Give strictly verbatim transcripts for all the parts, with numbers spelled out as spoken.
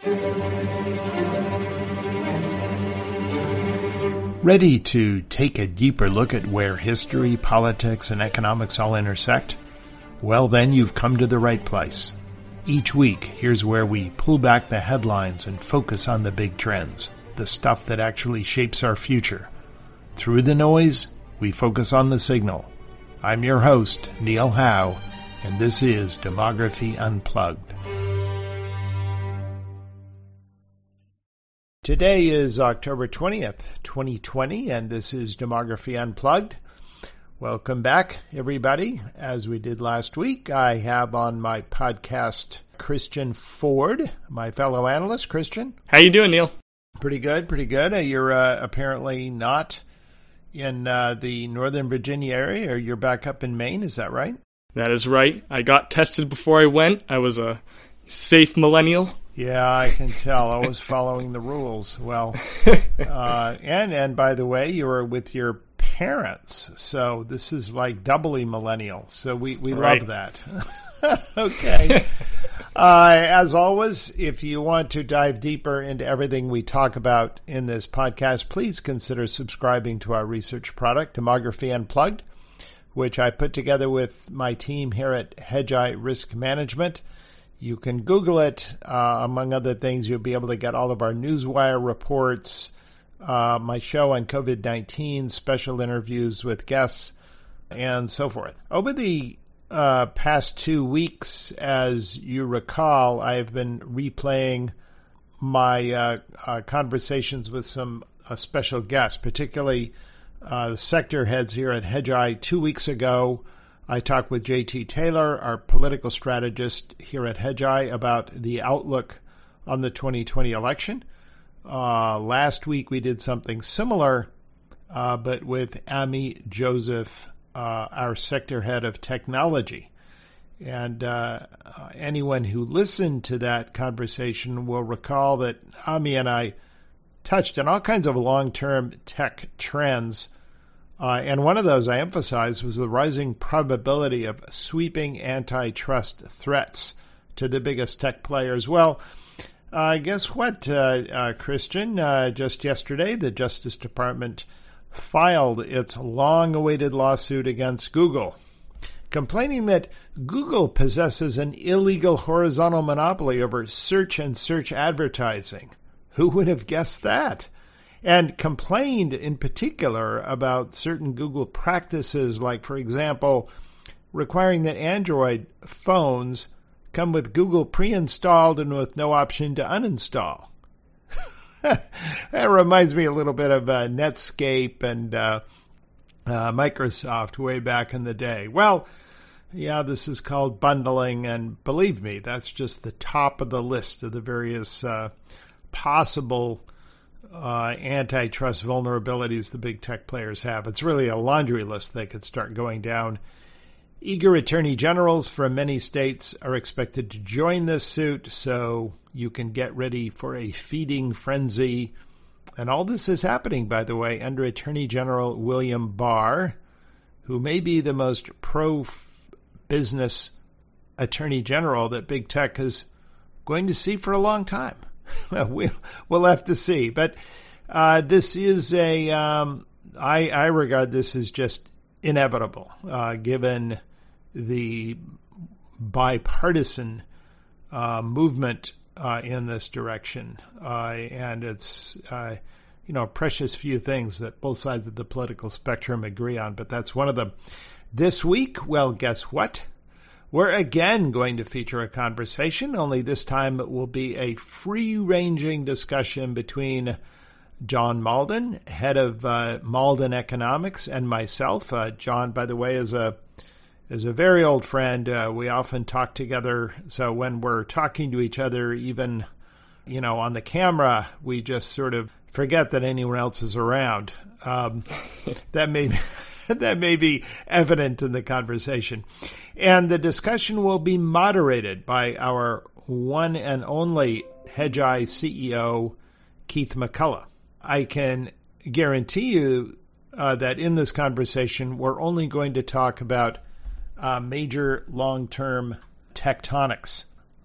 Ready to take a deeper look at where history, politics, and economics all intersect? Well, then you've come to the right place. Each week, here's where we pull back the headlines and focus on the big trends, the stuff that actually shapes our future. Through the noise, we focus on the signal. I'm your host, Neil Howe, and this is Demography Unplugged. Today is October twentieth, twenty twenty, and this is Demography Unplugged. Welcome back, everybody. As we did last week, I have on my podcast Christian Ford, my fellow analyst. Christian? How you doing, Neil? Pretty good, pretty good. Uh, you're uh, apparently not in uh, the Northern Virginia area, or you're back up in Maine, is that right? That is right. I got tested before I went. I was a safe millennial. Yeah, I can tell. I was following the rules. Well, uh, and and by the way, you were with your parents, so this is like doubly millennial. So we, we right. love that. Okay. uh, as always, if you want to dive deeper into everything we talk about in this podcast, please consider subscribing to our research product, Demography Unplugged, which I put together with my team here at Hedgeye Risk Management. You can Google it. Uh, among other things, you'll be able to get all of our Newswire reports, uh, my show on covid nineteen, special interviews with guests, and so forth. Over the uh, past two weeks, as you recall, I've been replaying my uh, uh, conversations with some uh, special guests, particularly uh, the sector heads here at Hedgeye. Two weeks ago, I talked with J T Taylor, our political strategist here at Hedgeye, about the outlook on the twenty twenty election. Uh, last week we did something similar, uh, but with Amy Joseph, uh, our sector head of technology. And uh, anyone who listened to that conversation will recall that Amy and I touched on all kinds of long-term tech trends. Uh, and one of those I emphasized was the rising probability of sweeping antitrust threats to the biggest tech players. Well, uh, guess what, uh, uh, Christian? Uh, just yesterday, the Justice Department filed its long-awaited lawsuit against Google, complaining that Google possesses an illegal horizontal monopoly over search and search advertising. Who would have guessed that? And complained in particular about certain Google practices, like, for example, requiring that Android phones come with Google pre-installed and with no option to uninstall. That reminds me a little bit of uh, Netscape and uh, uh, Microsoft way back in the day. Well, yeah, this is called bundling, and believe me, that's just the top of the list of the various uh, possible Uh, antitrust vulnerabilities the big tech players have. It's really a laundry list they could start going down. Eager attorney generals from many states are expected to join this suit, so you can get ready for a feeding frenzy. And all this is happening, by the way, under Attorney General William Barr, who may be the most pro-business attorney general that big tech is going to see for a long time. Well, we'll we'll have to see. But uh, this is a, um, I, I regard this as just inevitable, uh, given the bipartisan uh, movement uh, in this direction. Uh, and it's, uh, you know, precious few things that both sides of the political spectrum agree on, but that's one of them. This week, well, guess what? We're again going to feature a conversation, only this time it will be a free-ranging discussion between John Mauldin, head of uh, Mauldin Economics, and myself. Uh, John, by the way, is a is a very old friend. Uh, we often talk together, so when we're talking to each other, even you know on the camera, we just sort of forget that anyone else is around. Um, that may be, that may be evident in the conversation. And the discussion will be moderated by our one and only Hedgeye C E O, Keith McCullough. I can guarantee you uh, that in this conversation, we're only going to talk about uh, major long-term tectonics.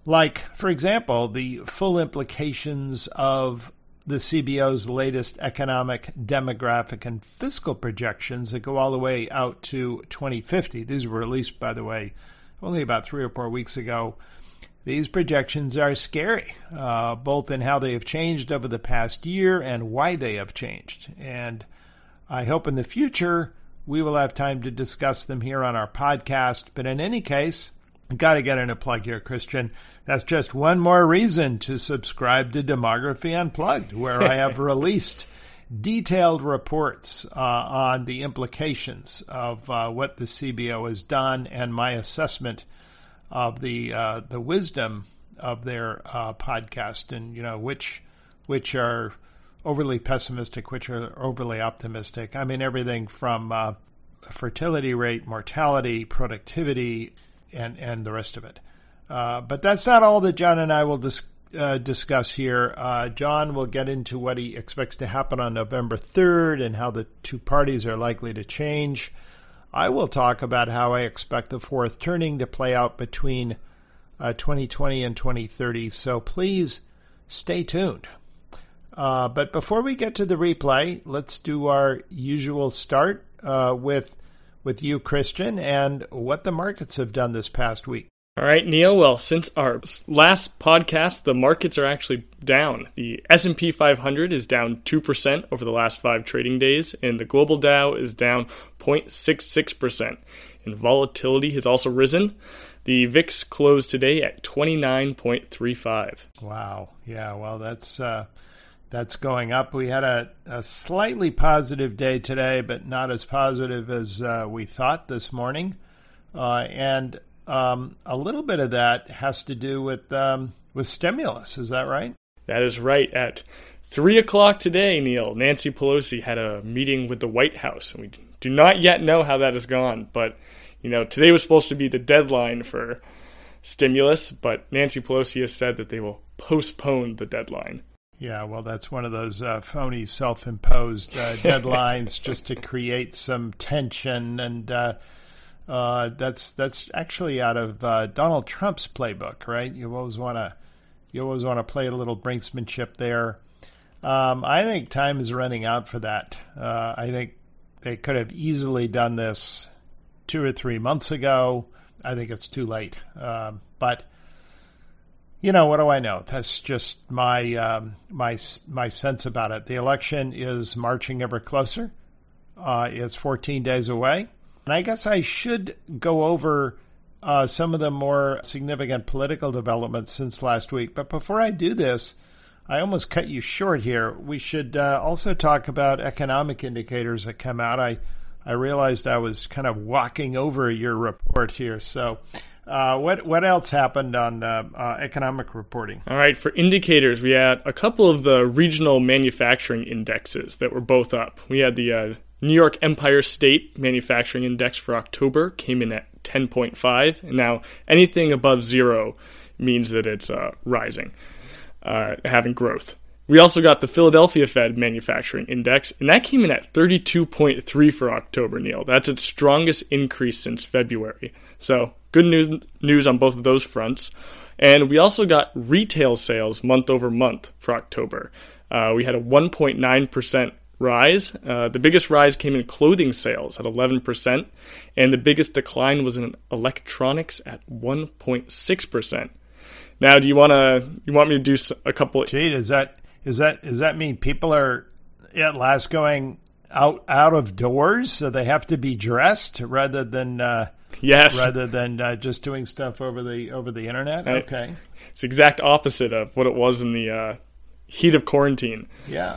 Like, for example, the full implications of the C B O's latest economic, demographic, and fiscal projections that go all the way out to twenty fifty. These were released, by the way, only about three or four weeks ago. These projections are scary, uh, both in how they have changed over the past year and why they have changed. And I hope in the future we will have time to discuss them here on our podcast. But in any case, I've got to get in a plug here, Christian. That's just one more reason to subscribe to Demography Unplugged, where I have released detailed reports uh, on the implications of uh, what the C B O has done and my assessment of the uh, the wisdom of their uh, podcast, and you know which which are overly pessimistic, which are overly optimistic. I mean everything from uh, fertility rate, mortality, productivity, and and the rest of it. Uh, but that's not all that John and I will dis- uh, discuss here. Uh, John will get into what he expects to happen on November third and how the two parties are likely to change. I will talk about how I expect the fourth turning to play out between uh, twenty twenty and twenty thirty. So please stay tuned. Uh, but before we get to the replay, let's do our usual start uh, with with you, Christian, and what the markets have done this past week. All right, Neil. Well, since our last podcast, the markets are actually down. The S and P five hundred is down two percent over the last five trading days, and the global Dow is down zero point six six percent. And volatility has also risen. The V I X closed today at twenty-nine point three five. Wow. Yeah, well, that's uh, that's going up. We had a, a slightly positive day today, but not as positive as uh, we thought this morning. Uh, and Um, a little bit of that has to do with um, with stimulus. Is that right? That is right. At three o'clock today, Neil, Nancy Pelosi had a meeting with the White House. And we do not yet know how that has gone. But, you know, today was supposed to be the deadline for stimulus. But Nancy Pelosi has said that they will postpone the deadline. Yeah, well, that's one of those uh, phony self-imposed uh, deadlines just to create some tension and uh Uh, that's that's actually out of uh, Donald Trump's playbook, right? You always want to you always want to play a little brinksmanship there. Um, I think time is running out for that. Uh, I think they could have easily done this two or three months ago. I think it's too late. Um, but you know, what do I know? That's just my um, my my sense about it. The election is marching ever closer. Uh, it's fourteen days away. And I guess I should go over uh, some of the more significant political developments since last week. But before I do this, I almost cut you short here. We should uh, also talk about economic indicators that come out. I, I realized I was kind of walking over your report here. So uh, what what else happened on uh, uh, economic reporting? All right, for indicators, we had a couple of the regional manufacturing indexes that were both up. We had the uh, New York Empire State Manufacturing Index for October came in at ten point five. And now anything above zero means that it's uh, rising, uh, having growth. We also got the Philadelphia Fed Manufacturing Index, and that came in at thirty-two point three for October, Neil. That's its strongest increase since February. So good news, news on both of those fronts. And we also got retail sales month over month for October. Uh, we had a one point nine percent rise. Uh, the biggest rise came in clothing sales at eleven percent, and the biggest decline was in electronics at one point six percent. Now, do you want to you want me to do a couple? Gee, does that is that does that mean people are at last going out out of doors, so they have to be dressed rather than uh, yes, rather than uh, just doing stuff over the over the internet? Right. Okay, it's the exact opposite of what it was in the uh, heat of quarantine. Yeah.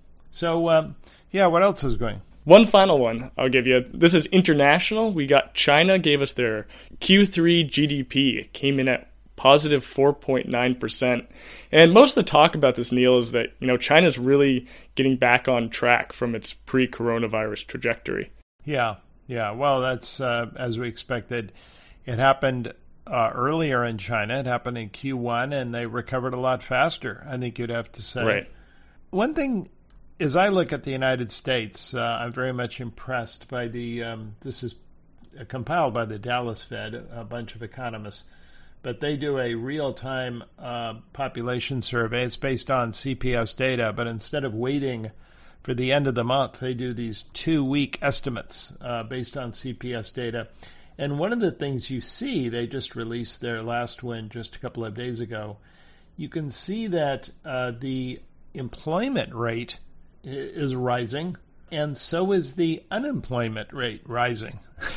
So, um, yeah, what else is going? One final one I'll give you. This is international. We got China gave us their Q three G D P. It came in at positive four point nine percent. And most of the talk about this, Neil, is that, you know, China's really getting back on track from its pre-coronavirus trajectory. Yeah, yeah. Well, that's uh, as we expected. It happened uh, earlier in China. It happened in Q one, and they recovered a lot faster, I think you'd have to say. Right. One thing, as I look at the United States, uh, I'm very much impressed by the, um, this is compiled by the Dallas Fed, a bunch of economists, but they do a real-time uh, population survey. It's based on C P S data, but instead of waiting for the end of the month, they do these two-week estimates uh, based on C P S data. And one of the things you see, they just released their last one just a couple of days ago, you can see that uh, the employment rate is rising, and so is the unemployment rate rising.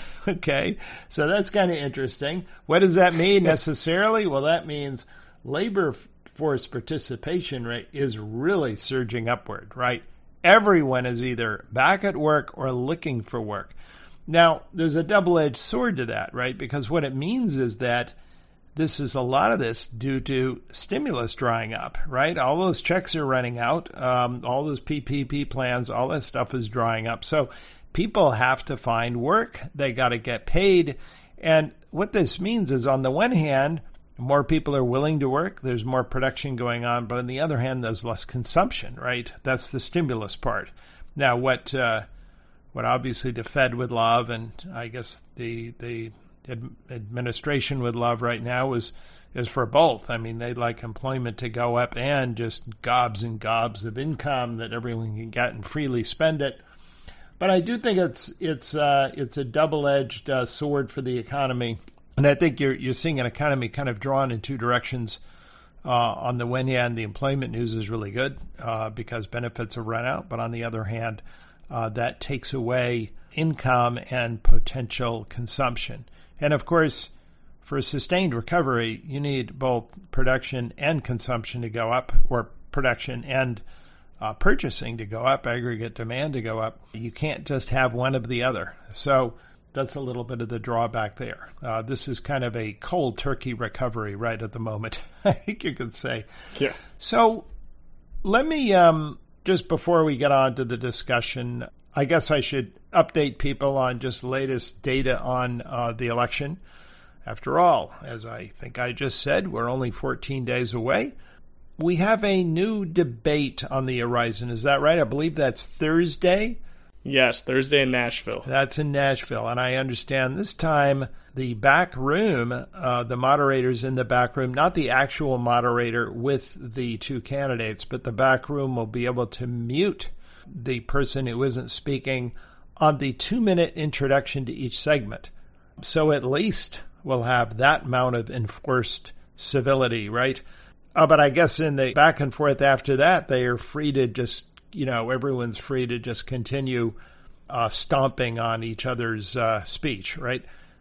Okay, so that's kind of interesting. What does that mean necessarily? Well, that means labor force participation rate is really surging upward, right? Everyone is either back at work or looking for work. Now, there's a double-edged sword to that, right? Because what it means is that this is a lot of this due to stimulus drying up, right? All those checks are running out. Um, all those P P P plans, all that stuff is drying up. So people have to find work. They got to get paid. And what this means is, on the one hand, more people are willing to work. There's more production going on. But on the other hand, there's less consumption, right? That's the stimulus part. Now, what uh, what obviously the Fed would love, and I guess the the administration would love right now is is for both. I mean, they'd like employment to go up and just gobs and gobs of income that everyone can get and freely spend it. But I do think it's it's uh, it's a double-edged uh, sword for the economy, and I think you're you're seeing an economy kind of drawn in two directions. Uh, on the one hand, the employment news is really good uh, because benefits have run out, but on the other hand, uh, that takes away income and potential consumption. And of course, for a sustained recovery, you need both production and consumption to go up, or production and uh, purchasing to go up, aggregate demand to go up. You can't just have one of the other. So that's a little bit of the drawback there. Uh, this is kind of a cold turkey recovery right at the moment, I think you could say. Yeah. So let me, um, just before we get on to the discussion, I guess I should update people on just latest data on uh, the election. After all, as I think I just said, we're only fourteen days away. We have a new debate on the horizon. Is that right? I believe that's Thursday. Yes, Thursday in Nashville. That's in Nashville. And I understand this time the back room, uh, the moderator's in the back room, not the actual moderator with the two candidates, but the back room will be able to mute the person who isn't speaking on the two-minute introduction to each segment. So at least we'll have that amount of enforced civility, right? Uh, but I guess in the back and forth after that, they are free to just, you know, everyone's free to just continue uh, stomping on each other's uh, speech, right?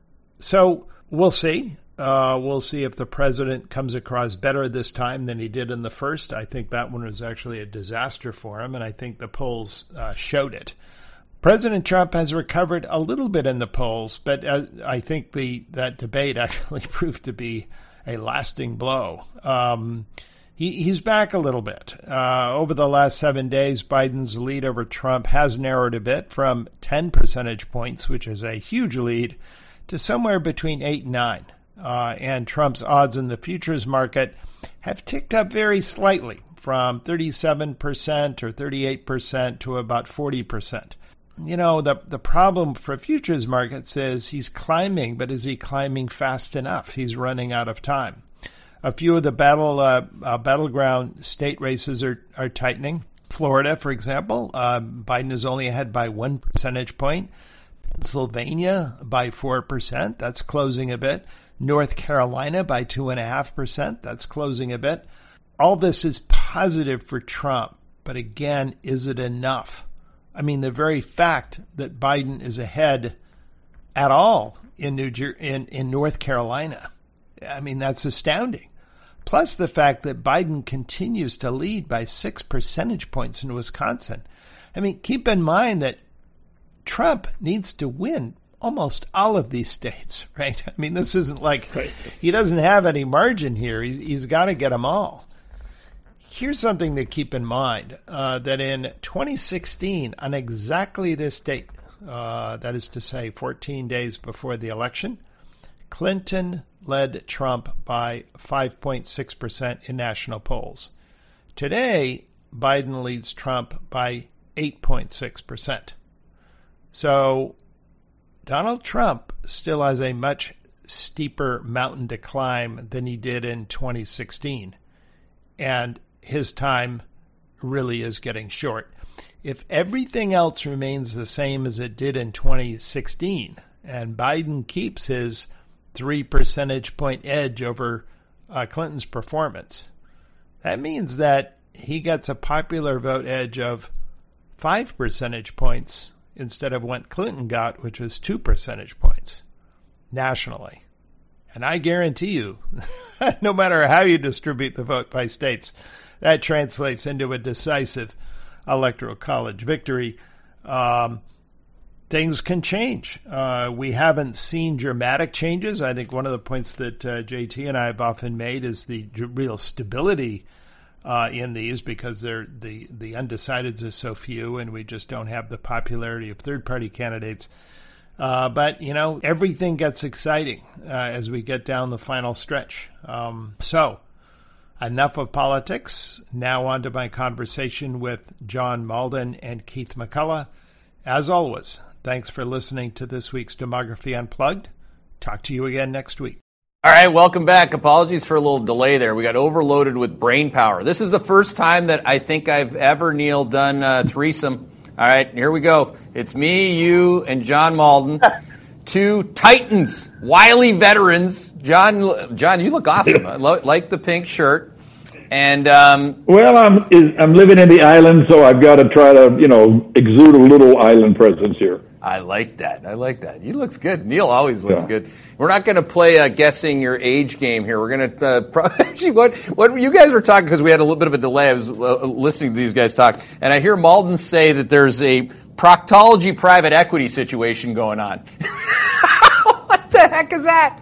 So we'll see. Uh, we'll see if the president comes across better this time than he did in the first. I think that one was actually a disaster for him, and I think the polls uh, showed it. President Trump has recovered a little bit in the polls, but uh, I think the that debate actually proved to be a lasting blow. Um, he, he's back a little bit. Uh, over the last seven days, Biden's lead over Trump has narrowed a bit from ten percentage points, which is a huge lead, to somewhere between eight and nine. Uh, and Trump's odds in the futures market have ticked up very slightly from thirty-seven percent or thirty-eight percent to about forty percent. You know, the the problem for futures markets is he's climbing, but is he climbing fast enough? He's running out of time. A few of the battle uh, uh, battleground state races are, are tightening. Florida, for example, uh, Biden is only ahead by one percentage point. Pennsylvania by four percent. That's closing a bit. North Carolina by two point five percent. That's closing a bit. All this is positive for Trump. But again, is it enough? I mean, the very fact that Biden is ahead at all in New Jer- in, in North Carolina, I mean, that's astounding. Plus the fact that Biden continues to lead by six percentage points in Wisconsin. I mean, keep in mind that Trump needs to win almost all of these states, right? I mean, this isn't like he doesn't have any margin here. He's, he's got to get them all. Here's something to keep in mind, uh, that in twenty sixteen, on exactly this date, uh, that is to say fourteen days before the election, Clinton led Trump by five point six percent in national polls. Today, Biden leads Trump by eight point six percent. So Donald Trump still has a much steeper mountain to climb than he did in twenty sixteen. And his time really is getting short. If everything else remains the same as it did in twenty sixteen, and Biden keeps his three percentage point edge over uh, Clinton's performance, that means that he gets a popular vote edge of five percentage points instead of what Clinton got, which was two percentage points nationally. And I guarantee you, no matter how you distribute the vote by states, that translates into a decisive electoral college victory. Um, things can change. Uh, we haven't seen dramatic changes. I think one of the points that uh, J T and I have often made is the real stability uh, in these, because they're, the, the undecideds are so few, and we just don't have the popularity of third-party candidates. Uh, but, you know, everything gets exciting uh, as we get down the final stretch. Um, so, enough of politics. Now on to my conversation with John Mauldin and Keith McCullough. As always, thanks for listening to this week's Demography Unplugged. Talk to you again next week. All right, welcome back. Apologies for a little delay there. We got overloaded with brain power. This is the first time that I think I've ever, Neil, done a threesome. All right, here we go. It's me, you, and John Mauldin. Two titans, wily veterans. John, John, you look awesome. I lo- like the pink shirt. And um, well, I'm is, I'm living in the island, so I've got to try to, you know, exude a little island presence here. I like that. I like that. You looks good. Neil always looks Yeah. good. We're not going to play a guessing your age game here. We're going to uh, pro- actually what what you guys were talking, because we had a little bit of a delay. I was uh, listening to these guys talk, and I hear Mauldin say that there's a proctology private equity situation going on. What the heck is that?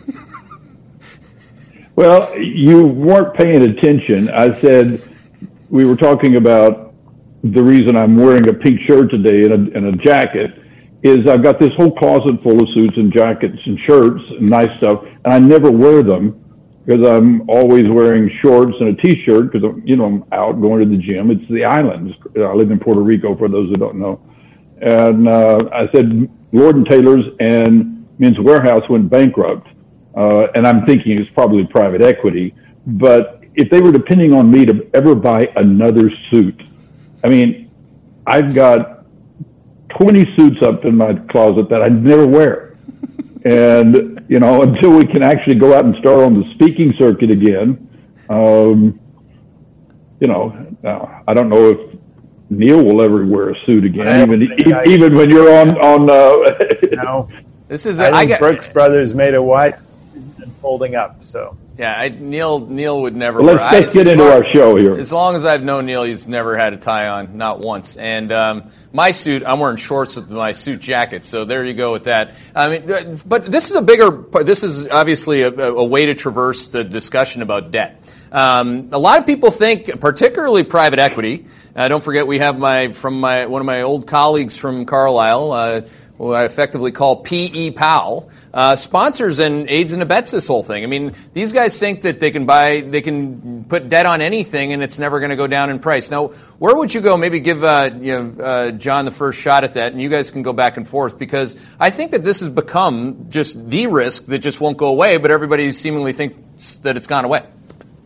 Well, you weren't paying attention. I said we were talking about the reason I'm wearing a pink shirt today and a, and a jacket is I've got this whole closet full of suits and jackets and shirts and nice stuff, and I never wear them because I'm always wearing shorts and a T-shirt because, you know, I'm out going to the gym. It's the islands. I live in Puerto Rico, for those who don't know. And uh, I said Lord and Taylor's and Men's Warehouse went bankrupt. Uh, and I'm thinking it's probably private equity. But if they were depending on me to ever buy another suit, I mean, I've got twenty suits up in my closet that I never wear. And, you know, until we can actually go out and start on the speaking circuit again, um, you know, uh, I don't know if Neil will ever wear a suit again, even even, I, even when you're on, on uh, no. This is I think I got, Brooks Brothers made a wide and folding up, so. Yeah, I, Neil Neil would never. Well, let's wear, let's I, get into long, our show here. As long as I've known Neil, he's never had a tie on, not once. And um, my suit, I'm wearing shorts with my suit jacket. So there you go with that. I mean, but this is a bigger. This is obviously a, a way to traverse the discussion about debt. Um, a lot of people think, particularly private equity. Uh, don't forget, we have my from my one of my old colleagues from Carlisle. Uh, who I effectively call P E. Powell, uh, sponsors and aids and abets this whole thing. I mean, these guys think that they can buy, they can put debt on anything and it's never going to go down in price. Now, where would you go? Maybe give uh, you know, uh, John the first shot at that, and you guys can go back and forth, because I think that this has become just the risk that just won't go away, but everybody seemingly thinks that it's gone away.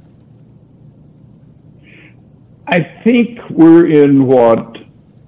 I think we're in what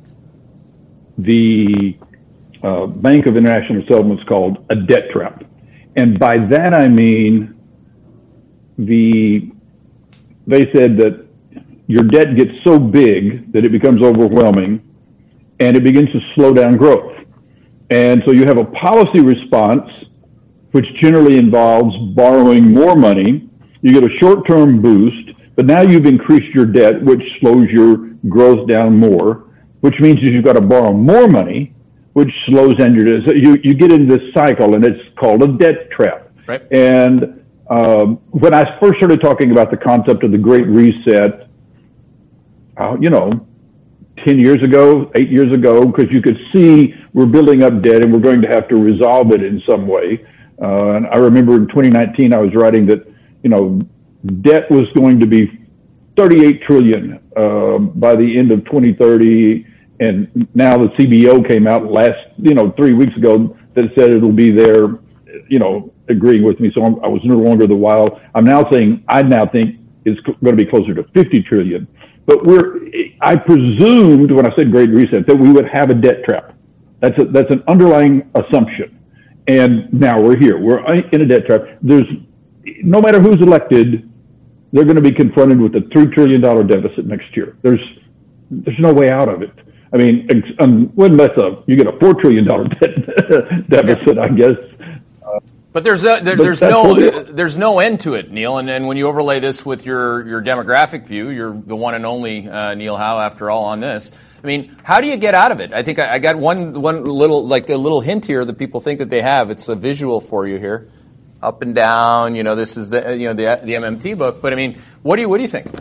the Uh, Bank of International Settlements called a debt trap. And by that I mean the they said that your debt gets so big that it becomes overwhelming and it begins to slow down growth. And so you have a policy response which generally involves borrowing more money. You get a short-term boost, but now you've increased your debt, which slows your growth down more, which means that you've got to borrow more money, which slows down your debt. So you, you get into this cycle, and it's called a debt trap. Right. And um, when I first started talking about the concept of the Great Reset, uh, you know, ten years ago, eight years ago, because you could see we're building up debt and we're going to have to resolve it in some way. Uh, and I remember in twenty nineteen, I was writing that, you know, debt was going to be thirty-eight trillion dollars uh, by the end of twenty thirty. And now the C B O came out last, you know, three weeks ago that said it'll be there, you know, agreeing with me, so I'm, I was no longer the wild. I'm now saying I now think it's going to be closer to fifty trillion. But we're, I presumed when I said Great Reset that we would have a debt trap. That's a, that's an underlying assumption. And now we're here. We're in a debt trap. There's, no matter who's elected, they're going to be confronted with a three trillion dollars deficit next year. There's, there's no way out of it. I mean, um, unless uh, you get a four trillion dollars debt deficit, I guess. Uh, But there's a, there, there's no there's no end to it, Neil. And, and when you overlay this with your, your demographic view, you're the one and only uh, Neil Howe, after all, on this. I mean, how do you get out of it? I think I, I got one one little like a little hint here that people think that they have. It's a visual for you here, up and down. You know, this is the you know the the M M T book. But I mean, what do you what do you think?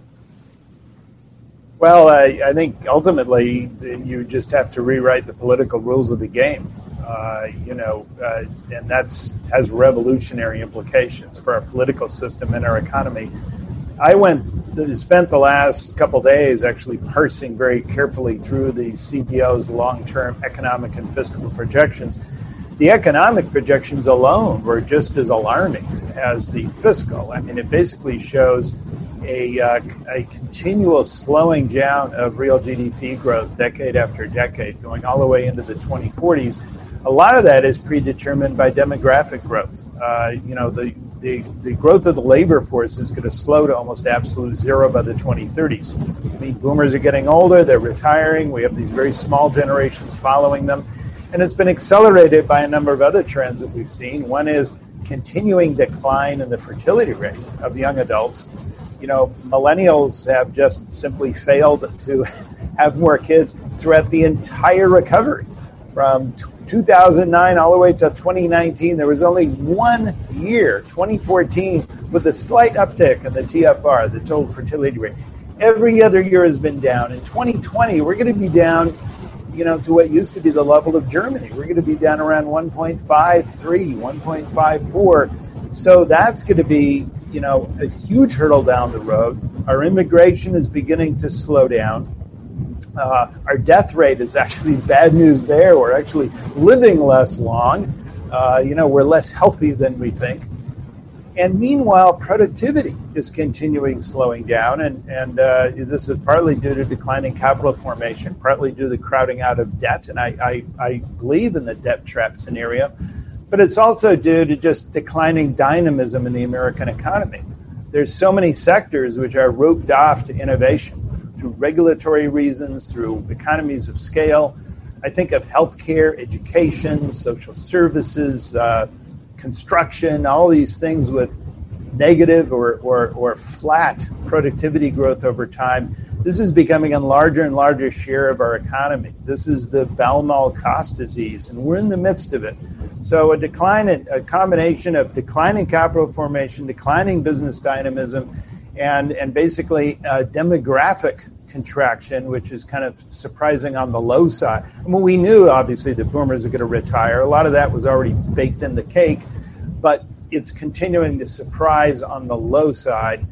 Well, I, I think ultimately you just have to rewrite the political rules of the game. Uh, you know, uh, and that's has revolutionary implications for our political system and our economy. I went to, spent the last couple days actually parsing very carefully through the C B O's long-term economic and fiscal projections. The economic projections alone were just as alarming as the fiscal. I mean, it basically shows a, uh, a continual slowing down of real G D P growth decade after decade, going all the way into the twenty forties. A lot of that is predetermined by demographic growth. Uh, you know, the, the the growth of the labor force is going to slow to almost absolute zero by the twenty thirties. I mean, boomers are getting older, they're retiring, we have these very small generations following them, and it's been accelerated by a number of other trends that we've seen. One is continuing decline in the fertility rate of young adults. You know, millennials have just simply failed to have more kids throughout the entire recovery. From two thousand nine all the way to twenty nineteen, there was only one year, twenty fourteen, with a slight uptick in the T F R, the total fertility rate. Every other year has been down. In twenty twenty, we're going to be down, you know, to what used to be the level of Germany. We're going to be down around one point five three, one point five four. So that's going to be, you know, a huge hurdle down the road. Our immigration is beginning to slow down. Uh, our death rate is actually bad news there. We're actually living less long. Uh, you know, we're less healthy than we think. And meanwhile, productivity is continuing slowing down. And, and uh, this is partly due to declining capital formation, partly due to the crowding out of debt. And I, I, I believe in the debt trap scenario. But it's also due to just declining dynamism in the American economy. There's so many sectors which are roped off to innovation through regulatory reasons, through economies of scale. I think of healthcare, education, social services, uh, construction, all these things with negative or, or, or flat productivity growth over time. This is becoming a larger and larger share of our economy. This is the Bell-Mall cost disease, and we're in the midst of it. So a decline, in, a combination of declining capital formation, declining business dynamism, and and basically uh, demographic contraction, which is kind of surprising on the low side. I mean, we knew, obviously, that boomers are going to retire. A lot of that was already baked in the cake, but it's continuing to surprise on the low side.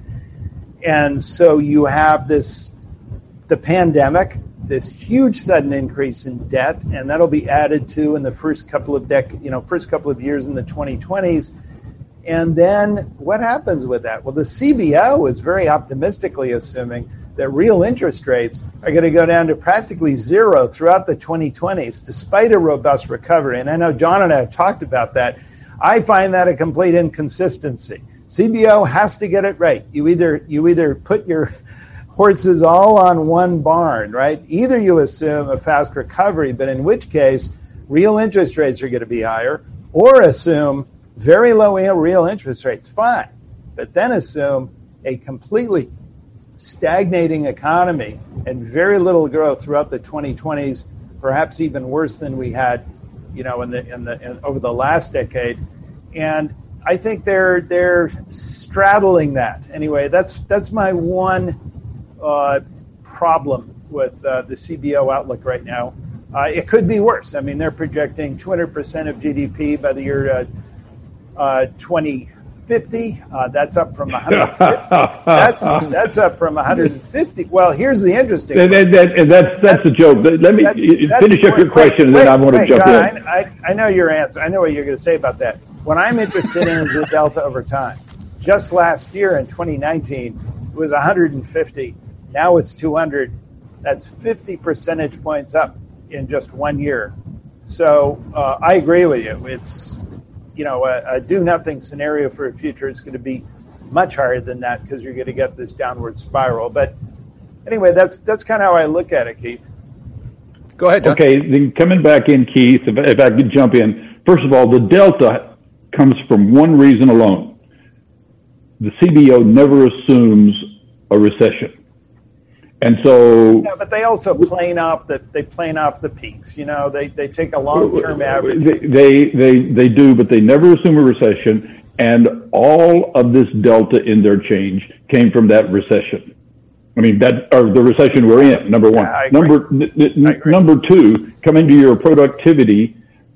And so you have this, the pandemic, this huge sudden increase in debt, and that'll be added to in the first couple of dec- you know, first couple of years in the twenty twenties. And then what happens with that? Well, the C B O is very optimistically assuming that real interest rates are going to go down to practically zero throughout the twenty twenties, despite a robust recovery. And I know John and I have talked about that. I find that a complete inconsistency. C B O has to get it right. You either you either put your horses all on one barn, right? Either you assume a fast recovery, but in which case real interest rates are going to be higher, or assume very low real interest rates, fine. But then assume a completely stagnating economy and very little growth throughout the twenty twenties, perhaps even worse than we had, you know, in the in the in, over the last decade. And I think they're they're straddling that. Anyway, that's that's my one uh, problem with uh, the C B O outlook right now. Uh, it could be worse. I mean, they're projecting two hundred percent of G D P by the year uh, uh, twenty fifty. Uh, that's up from one hundred fifty. that's that's up from one hundred fifty. Well, here's the interesting. That, that, that, that's that's a joke. Let me that, finish up your question, wait, and then wait, I want wait, to jump God, in. I, I know your answer. I know what you're going to say about that. What I'm interested in is the delta over time. Just last year in twenty nineteen, it was one hundred fifty. Now it's two hundred. That's fifty percentage points up in just one year. So uh, I agree with you. It's, you know, a, a do-nothing scenario for a future is going to be much higher than that because you're going to get this downward spiral. But anyway, that's that's kind of how I look at it, Keith. Go ahead, John. Okay, then coming back in, Keith, if, if I could jump in. First of all, the delta comes from one reason alone. The C B O never assumes a recession. And so, yeah, but they also plane off the they plane off the peaks. You know, they, they take a long term average. They, they they they do, but they never assume a recession. And all of this delta in their change came from that recession. I mean, that or the recession we're in. Number one. Yeah, number n- number two, coming to your productivity,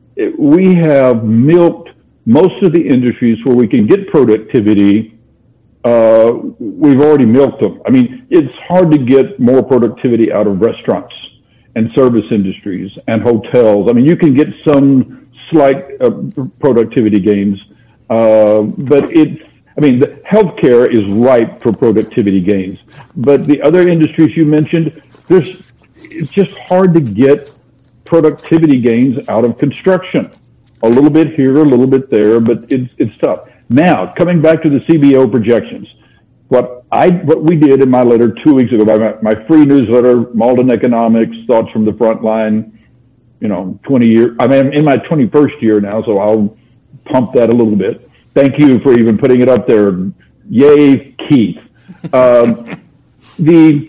we have milked most of the industries where we can get productivity. Uh, we've already milked them. I mean, it's hard to get more productivity out of restaurants and service industries and hotels. I mean, you can get some slight uh, productivity gains, uh, but it's, I mean, the healthcare is ripe for productivity gains. But the other industries you mentioned, there's, it's just hard to get productivity gains out of construction. A little bit here, a little bit there, but it's, it's tough. Now, coming back to the C B O projections, what I what we did in my letter two weeks ago, my, my free newsletter, Malden Economics, Thoughts from the Front Line, you know, twenty year. I mean, I'm in my twenty-first year now, so I'll pump that a little bit. Thank you for even putting it up there. Yay, Keith. Um, the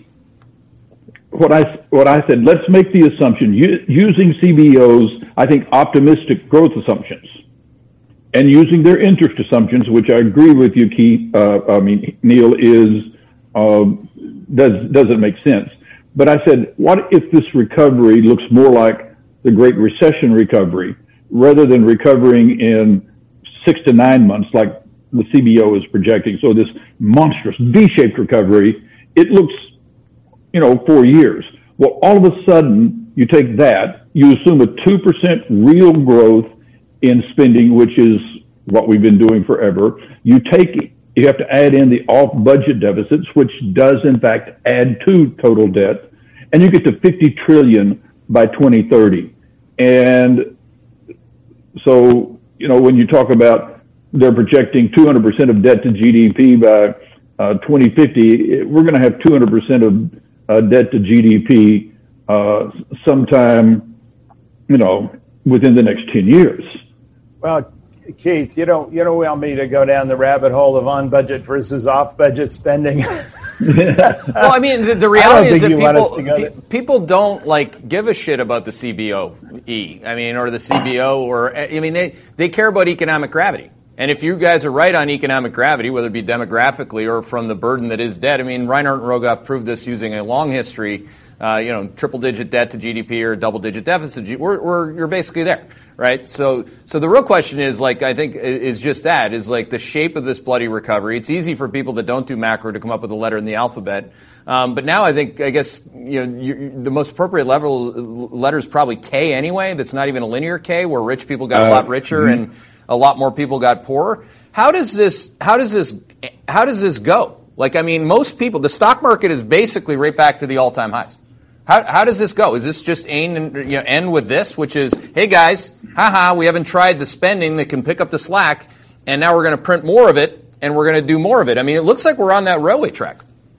what I what I said. Let's make the assumption u- using C B Os. I think optimistic growth assumptions. And using their interest assumptions, which I agree with you, Keith, uh, I mean, Neil, is, uh, does, doesn't make sense. But I said, what if this recovery looks more like the Great Recession recovery rather than recovering in six to nine months like the C B O is projecting? So this monstrous V-shaped recovery, it looks, you know, four years. Well, all of a sudden, you take that, you assume a two percent real growth in spending, which is what we've been doing forever. You take, you have to add in the off-budget deficits, which does in fact add to total debt, and you get to fifty trillion by twenty thirty. And so, you know, when you talk about they're projecting two hundred percent of debt to G D P by uh, twenty fifty, we're going to have two hundred percent of uh, debt to G D P uh, sometime, you know, within the next ten years. Well, Keith, you don't you don't want me to go down the rabbit hole of on budget versus off budget spending. Well, I mean, the, the reality is that people, pe- people don't like give a shit about the C B O E. I mean, or the C B O, or I mean, they they care about economic gravity. And if you guys are right on economic gravity, whether it be demographically or from the burden that is debt, I mean, Reinhart and Rogoff proved this using a long history. Uh, you know, triple-digit debt to G D P or double-digit deficit. We're, we're you're basically there, right? So, so the real question is, like, I think is just that is like the shape of this bloody recovery. It's easy for people that don't do macro to come up with a letter in the alphabet, um, but now I think I guess you know you, the most appropriate level letter is probably K anyway. That's not even a linear K, where rich people got a lot richer uh, mm-hmm. and a lot more people got poorer. How does this? How does this? How does this go? Like, I mean, most people, the stock market is basically right back to the all-time highs. How how does this go? Is this just end, you know, end with this, which is, hey guys, haha, we haven't tried the spending that can pick up the slack, and now we're going to print more of it, and we're going to do more of it. I mean, it looks like we're on that railway track.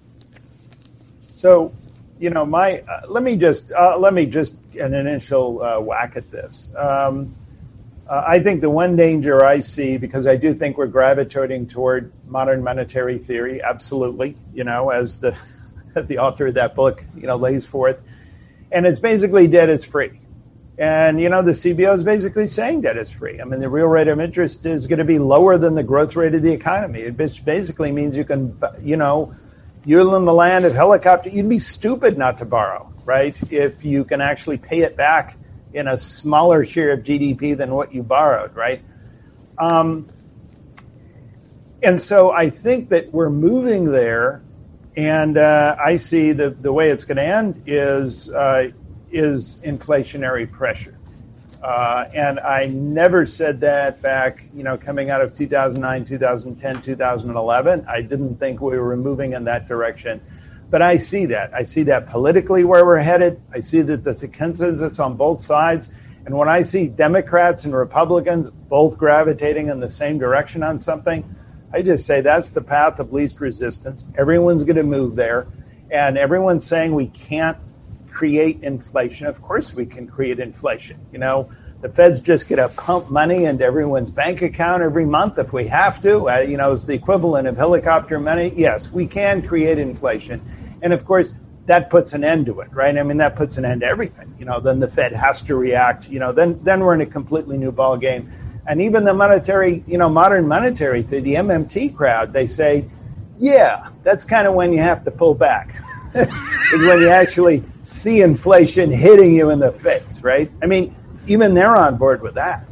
So, you know, my uh, let me just uh, let me just an initial uh, whack at this. Um, uh, I think the one danger I see, because I do think we're gravitating toward modern monetary theory, absolutely, you know, as the the author of that book, you know, lays forth. And it's basically debt is free. And, you know, the C B O is basically saying debt is free. I mean, the real rate of interest is going to be lower than the growth rate of the economy. It basically means you can, you know, you're in the land of helicopter. You'd be stupid not to borrow, right? If you can actually pay it back in a smaller share of G D P than what you borrowed, right? Um, and so I think that we're moving there. And uh, I see the, the way it's going to end is uh, is inflationary pressure. Uh, and I never said that back, you know, coming out of two thousand nine, two thousand ten, two thousand eleven. I didn't think we were moving in that direction. But I see that. I see that politically where we're headed. I see that there's a consensus on both sides. And when I see Democrats and Republicans both gravitating in the same direction on something, I just say that's the path of least resistance. Everyone's going to move there. And everyone's saying we can't create inflation. Of course we can create inflation. You know, the Fed's just going to pump money into everyone's bank account every month if we have to. Uh, you know, it's the equivalent of helicopter money. Yes, we can create inflation. And of course, that puts an end to it, right? I mean, that puts an end to everything. You know, then the Fed has to react. You know, then then we're in a completely new ball game. And even the monetary, you know, modern monetary, the M M T crowd, they say, yeah, that's kind of when you have to pull back. Is when you actually see inflation hitting you in the face, right? I mean, even they're on board with that.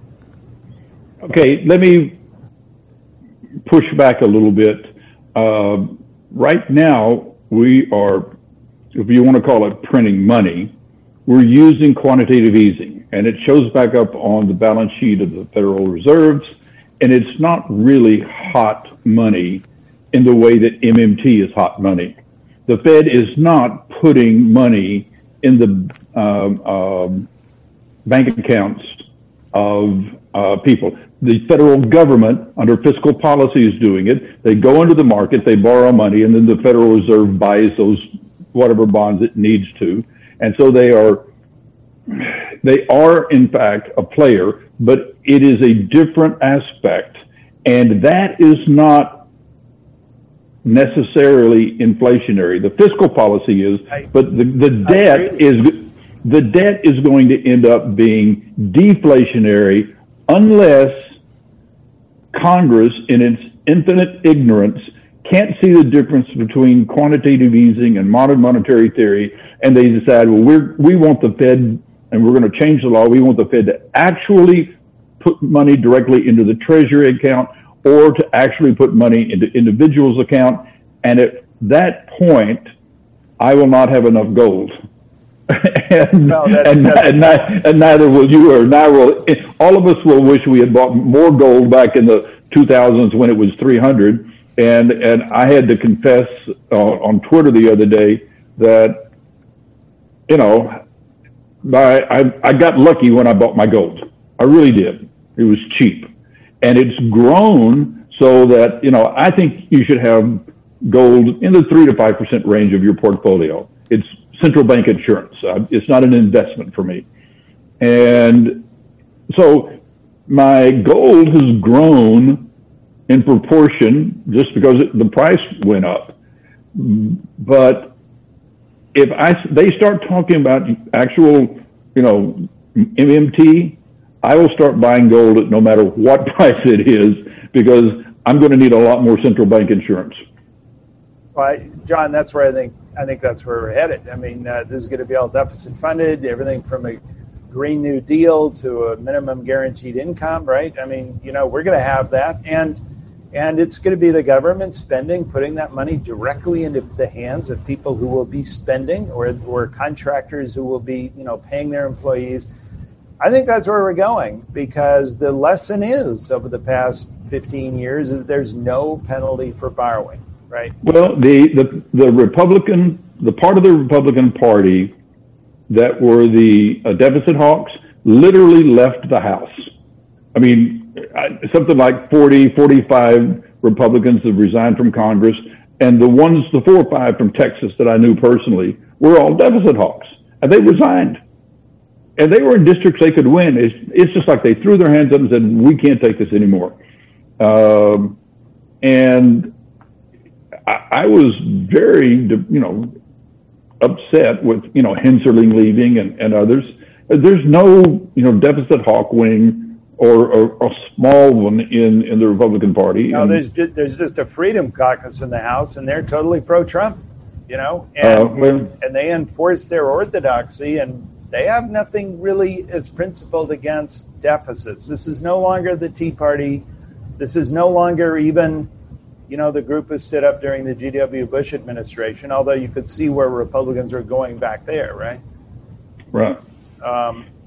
Okay, let me push back a little bit. Uh, right now, we are, if you want to call it printing money, we're using quantitative easing. And it shows back up on the balance sheet of the Federal Reserves. And it's not really hot money in the way that M M T is hot money. The Fed is not putting money in the um, um, bank accounts of uh, people. The federal government, under fiscal policy, is doing it. They go into the market, they borrow money, and then the Federal Reserve buys those whatever bonds it needs to. And so they are, they are in fact a player, but it is a different aspect, and that is not necessarily inflationary. The fiscal policy is, but the, the debt is the debt is going to end up being deflationary unless Congress, in its infinite ignorance, can't see the difference between quantitative easing and modern monetary theory, and they decide, well, we're, we want the Fed, and we're going to change the law. We want the Fed to actually put money directly into the Treasury account, or to actually put money into individuals' account. And at that point, I will not have enough gold. and, no, that's, and, that's, and, and, and neither will you, or neither will, all of us will wish we had bought more gold back in the two thousands when it was three hundred. And, and I had to confess uh, on Twitter the other day that, you know, I, I, I got lucky when I bought my gold. I really did. It was cheap. And it's grown so that, you know, I think you should have gold in the three to five percent range of your portfolio. It's central bank insurance. Uh, it's not an investment for me. And so my gold has grown in proportion just because it, the price went up. But if I, they start talking about actual, you know, M M T, I will start buying gold at no matter what price it is, because I'm going to need a lot more central bank insurance. Well, John, that's where I think I think that's where we're headed. I mean, uh, this is going to be all deficit funded, everything from a Green New Deal to a minimum guaranteed income, right? I mean, you know, we're going to have that, and and it's going to be the government spending, putting that money directly into the hands of people who will be spending, or or contractors who will be, you know, paying their employees. I think that's where we're going, because the lesson is over the past fifteen years is there's no penalty for borrowing, right? Well, the, the, the Republican, the part of the Republican Party that were the uh, deficit hawks literally left the House. I mean, I, something like forty, forty-five Republicans have resigned from Congress, and the ones, the four or five from Texas that I knew personally, were all deficit hawks, and they resigned. And they were in districts they could win. It's, it's just like they threw their hands up and said, we can't take this anymore. Um, and I, I was very, you know, upset with, you know, Hensarling leaving and, and others. There's no, you know, deficit hawk wing or, or a small one in, in the Republican Party. No, and, there's just, there's just a Freedom Caucus in the House, and they're totally pro-Trump, you know, and, uh, well, and they enforce their orthodoxy, and they have nothing really as principled against deficits. This is no longer the Tea Party. This is no longer even, you know, the group who stood up during the G W Bush administration, although you could see where Republicans are going back there, right? Right. Um,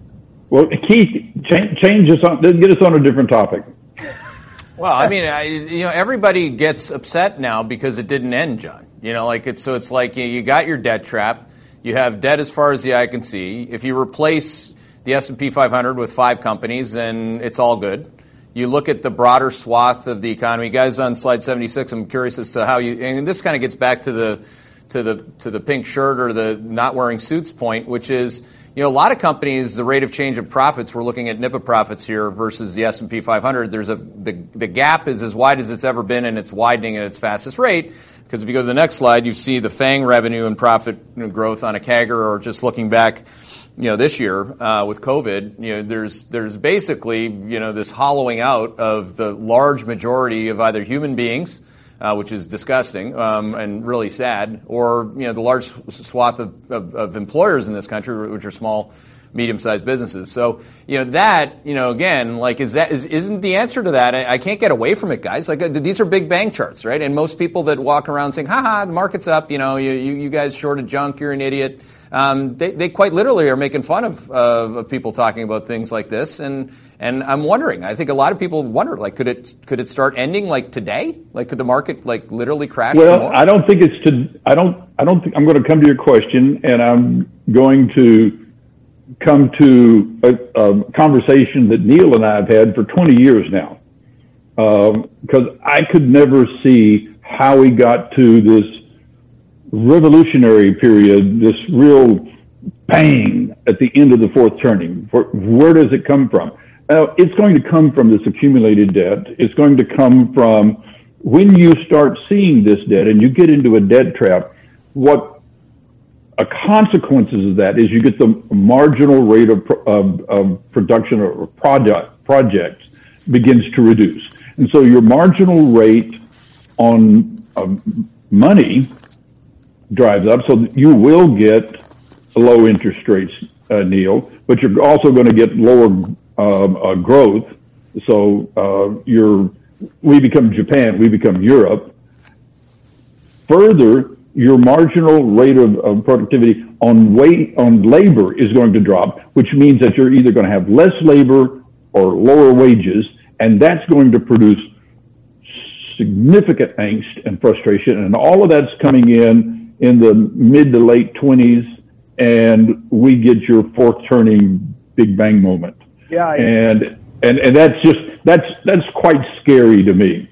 Well, Keith, change, change us on, get us on a different topic. Well, I mean, I, you know, everybody gets upset now because it didn't end, John. You know, like it's so it's like you, you got your debt trap. You have debt as far as the eye can see. If you replace the S and P five hundred with five companies, then it's all good. You look at the broader swath of the economy. Guys, on slide seventy-six, I'm curious as to how you, and this kind of gets back to the to the to the pink shirt or the not wearing suits point, which is, you know, a lot of companies, the rate of change of profits, we're looking at N I P A profits here versus the S and P five hundred. There's a the the gap is as wide as it's ever been, and it's widening at its fastest rate. Because if you go to the next slide, you see the FANG revenue and profit growth on a C A G R, or just looking back, you know, this year uh, with COVID, you know, there's there's basically, you know, this hollowing out of the large majority of either human beings, uh, which is disgusting um, and really sad, or, you know, the large swath of, of, of employers in this country, which are small, medium-sized businesses. So, you know, that, you know, again, like, is that, is, isn't the answer to that? I, I can't get away from it, guys. Like, uh, these are big bang charts, right? And most people that walk around saying, ha ha, the market's up, you know, you, you, you guys shorted junk, you're an idiot. Um, they, they quite literally are making fun of, of, of people talking about things like this. And, and I'm wondering, I think a lot of people wonder, like, could it, could it start ending like today? Like, could the market like literally crash Well, tomorrow? I don't think it's to, I don't, I don't think, I'm going to come to your question, and I'm going to come to a, a conversation that Neil and I have had for twenty years now. Because um, I could never see how we got to this revolutionary period, this real bang at the end of the fourth turning. Where does it come from? Now, it's going to come from this accumulated debt. It's going to come from when you start seeing this debt and you get into a debt trap, what a consequences of that is you get the marginal rate of, of, of production or project, projects begins to reduce. And so your marginal rate on um, money drives up. So you will get low interest rates, uh, Neil, but you're also going to get lower um, uh, growth. So uh, you're, we become Japan, we become Europe. Further, your marginal rate of, of productivity on weight on labor is going to drop, which means that you're either going to have less labor or lower wages, and that's going to produce significant angst and frustration. And all of that's coming in in the mid to late twenties, and we get your fourth turning big bang moment. Yeah, I, and and and that's just that's that's quite scary to me.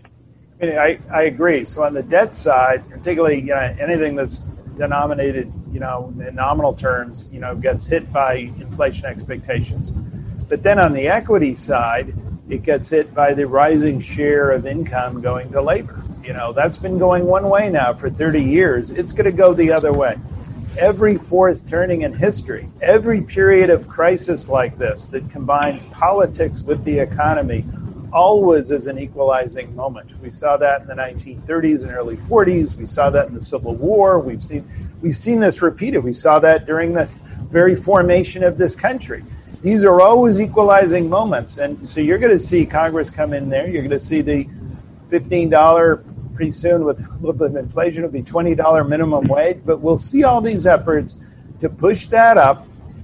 I, I agree. So on the debt side, particularly, you know, anything that's denominated, you know, in nominal terms, you know, gets hit by inflation expectations. But then on the equity side, it gets hit by the rising share of income going to labor. You know, that's been going one way now for thirty years. It's going to go the other way. Every fourth turning in history, every period of crisis like this that combines politics with the economy, always is an equalizing moment. We saw that in the nineteen thirties and early forties. We saw that in the Civil War. We've seen we've seen this repeated. We saw that during the very formation of this country. These are always equalizing moments. And so you're going to see Congress come in there. You're going to see the fifteen dollars pretty soon with a little bit of inflation. It'll be twenty dollars minimum wage. But we'll see all these efforts to push that up.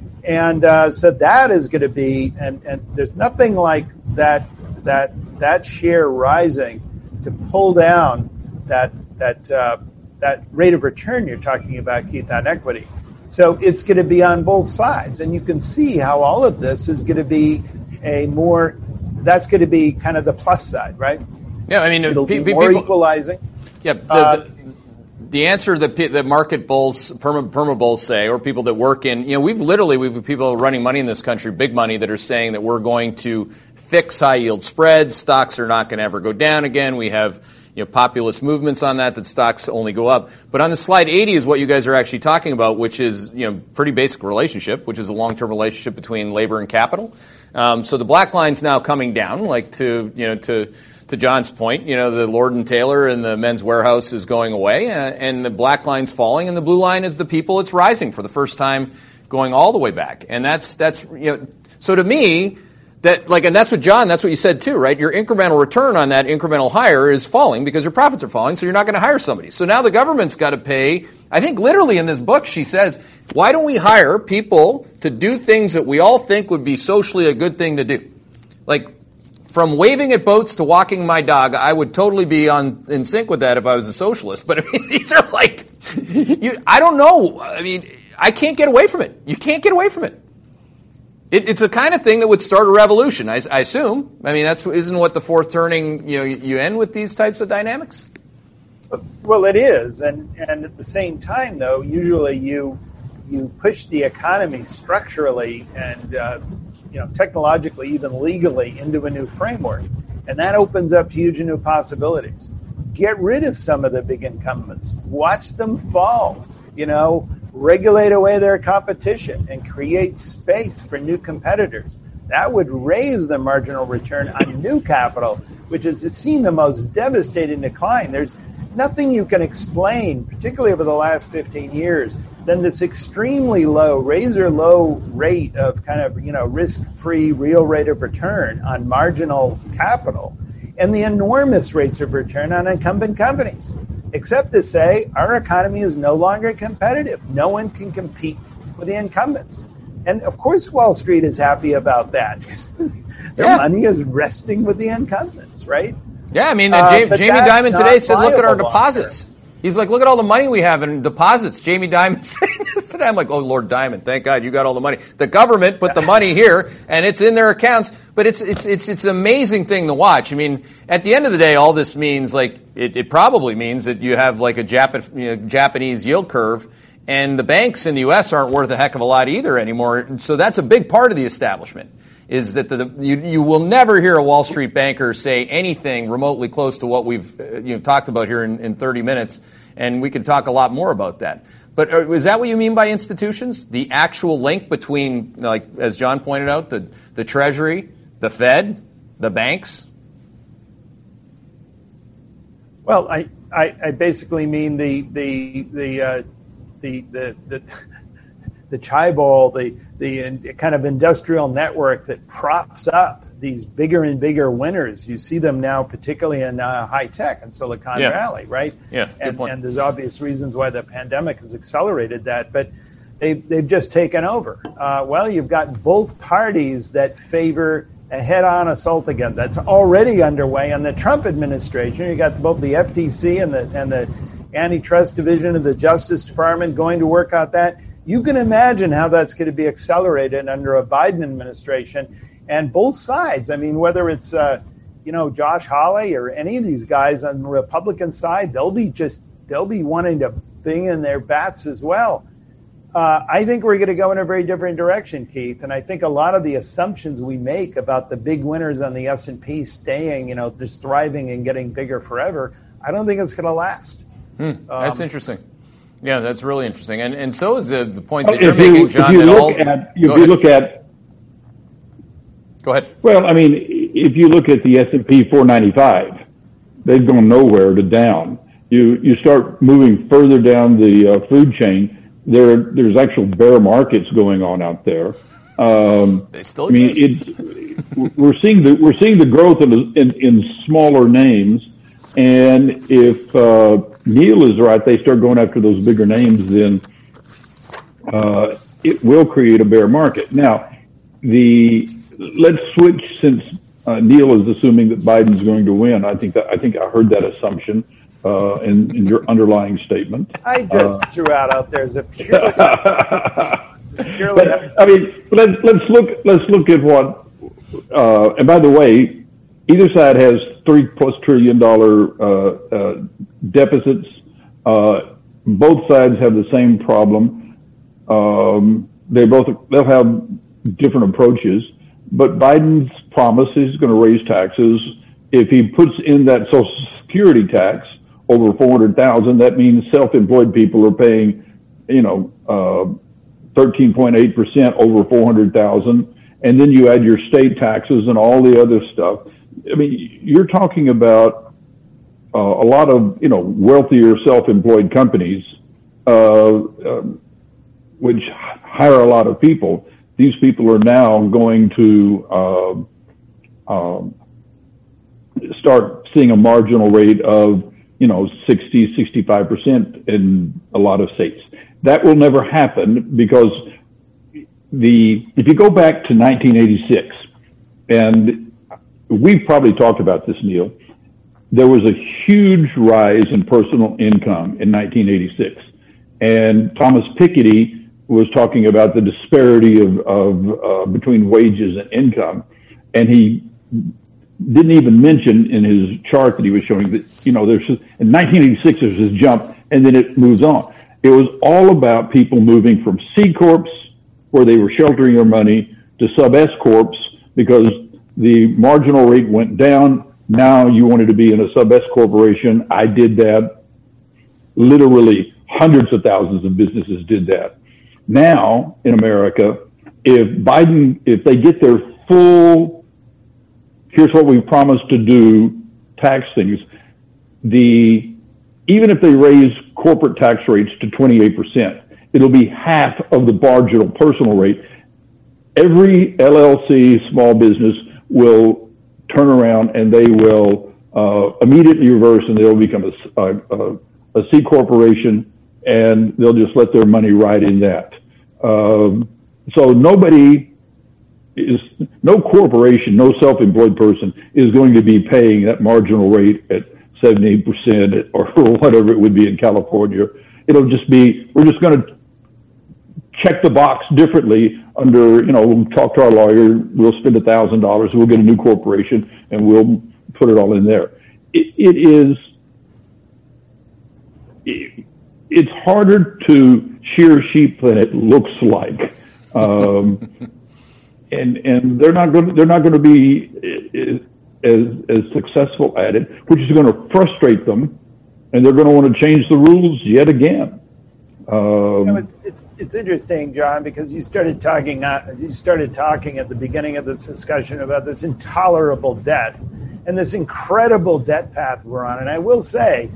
And uh, so that is going to be, and, and there's nothing like that that that share rising to pull down that that uh, that rate of return you're talking about, Keith, on equity. So it's going to be on both sides, and you can see how all of this is going to be a more. That's going to be kind of the plus side, right? Yeah, I mean, it'll pe- be more people, equalizing. Yeah, the, uh, the, the answer that the market bulls, perma, perma bulls say, or people that work in, you know, we've literally we've people running money in this country, big money, that are saying that we're going to fix high yield spreads. Stocks are not going to ever go down again. We have, you know, populist movements on that, that stocks only go up. But on the slide eighty is what you guys are actually talking about, which is, you know, pretty basic relationship, which is a long-term relationship between labor and capital. Um, so the black line's now coming down, like to, you know, to, to John's point, you know, the Lord and Taylor and the Men's Warehouse is going away, uh, and the black line's falling, and the blue line is the people it's rising for the first time, going all the way back. And that's, that's, you know, so to me, that like, and that's what John, that's what you said too, right? Your incremental return on that incremental hire is falling because your profits are falling, so you're not going to hire somebody. So now the government's got to pay. I think literally in this book she says, why don't we hire people to do things that we all think would be socially a good thing to do? Like, from waving at boats to walking my dog, I would totally be on in sync with that if I was a socialist. But I mean, these are like, you, I don't know. I mean, I can't get away from it. You can't get away from it. it it's the kind of thing that would start a revolution, I, I assume. I mean, that's isn't what the fourth turning, you know, you end with these types of dynamics? Well, it is. And, and at the same time, though, usually you you push the economy structurally and uh, you know, technologically, even legally, into a new framework. And that opens up huge new possibilities. Get rid of some of the big incumbents. Watch them fall. You know, regulate away their competition and create space for new competitors. That would raise the marginal return on new capital, which has seen the most devastating decline. There's nothing you can explain, particularly over the last fifteen years, than this extremely low, razor low rate of kind of, you know, risk-free real rate of return on marginal capital and the enormous rates of return on incumbent companies, except to say our economy is no longer competitive. No one can compete with the incumbents. And of course, Wall Street is happy about that because their yeah. money is resting with the incumbents, right? Yeah, I mean, uh, uh, Jamie, Jamie Dimon today said, look at our deposits. Longer. He's like, look at all the money we have in deposits. Jamie Dimon saying this today. I'm like, oh, Lord Dimon, thank God you got all the money. The government put the money here, and it's in their accounts. But it's it's it's it's an amazing thing to watch. I mean, at the end of the day, all this means, like, it, it probably means that you have, like, a Jap- you know, Japanese yield curve, and the banks in the U S aren't worth a heck of a lot either anymore. So that's a big part of the establishment, is that the, you, you will never hear a Wall Street banker say anything remotely close to what we've uh, you know, talked about here in, in thirty minutes, and we could talk a lot more about that. But uh, is that what you mean by institutions? The actual link between, like, as John pointed out, the, the Treasury, the Fed, the banks? Well, I, I, I basically mean the the the uh, the the the, the chaebol, the the kind of industrial network that props up these bigger and bigger winners. You see them now, particularly in uh, high tech and Silicon yeah. Valley, right? Yeah, good and, point. and there's obvious reasons why the pandemic has accelerated that, but they they've just taken over. Uh, well, you've got both parties that favor a head-on assault again. That's already underway on the Trump administration. You got both the F T C and the and the antitrust division of the Justice Department going to work out that. You can imagine how that's going to be accelerated under a Biden administration. And both sides, I mean, whether it's, uh, you know, Josh Hawley or any of these guys on the Republican side, they'll be just, they'll be wanting to bring in their bats as well. Uh, I think we're going to go in a very different direction, Keith. And I think a lot of the assumptions we make about the big winners on the S and P staying, you know, just thriving and getting bigger forever, I don't think it's going to last. Hmm, that's um, interesting. Yeah, that's really interesting. And and so is the, the point well, that you're you, making, John. If you that look all, at, if you ahead. look at, go ahead. Well, I mean, if you look at the S and P four ninety-five, they've gone nowhere to down. You you start moving further down the uh, food chain, there there's actual bear markets going on out there. Um, they still I mean, it's, we're seeing the we're seeing the growth in in, in smaller names, and if uh, Neil is right, they start going after those bigger names, then uh, it will create a bear market. Now, the let's switch since uh, Neil is assuming that Biden's going to win. I think that I think I heard that assumption uh, in, in your underlying statement. I just uh, threw out out there as a purely. purely but, I mean, let's let's look let's look at what. Uh, and by the way, either side has three plus trillion dollar uh, uh, deficits. Uh, both sides have the same problem. Um, they both they'll have different approaches. But Biden's promise is going to raise taxes. If he puts in that Social Security tax over four hundred thousand, that means self-employed people are paying, you know, uh, thirteen point eight percent over four hundred thousand. And then you add your state taxes and all the other stuff. I mean, you're talking about uh, a lot of, you know, wealthier self-employed companies, uh, uh, which hire a lot of people. These people are now going to uh, um, start seeing a marginal rate of, you know, sixty, sixty-five percent in a lot of states. That will never happen because the, if you go back to nineteen eighty-six, and we've probably talked about this, Neil, there was a huge rise in personal income in nineteen eighty-six. And Thomas Piketty was talking about the disparity of, of uh, between wages and income. And he didn't even mention in his chart that he was showing that, you know, there's, in nineteen eighty-six, there's this jump and then it moves on. It was all about people moving from C Corps, where they were sheltering their money, to sub S Corps, because the marginal rate went down. Now you wanted to be in a sub S corporation. I did that. Literally hundreds of thousands of businesses did that. Now in America, if Biden, if they get their full, here's what we promised to do, tax things, the, even if they raise corporate tax rates to twenty-eight percent, it'll be half of the marginal personal rate. Every L L C, small business, will turn around and they will uh, immediately reverse, and they'll become a, a, a C corporation, and they'll just let their money ride in that. Um, so nobody is, no corporation, no self-employed person is going to be paying that marginal rate at seventy-eight percent or whatever it would be in California. It'll just be, we're just going to check the box differently under, you know, we'll talk to our lawyer, we'll spend a thousand dollars, we'll get a new corporation, and we'll put it all in there. It, it is, it, it's harder to shear sheep than it looks like. Um, and, and they're not going to, they're not going to be as, as successful at it, which is going to frustrate them, and they're going to want to change the rules yet again. Um, you know, it's, it's it's interesting, John, because you started talking uh, you started talking at the beginning of this discussion about this intolerable debt and this incredible debt path we're on. And I will say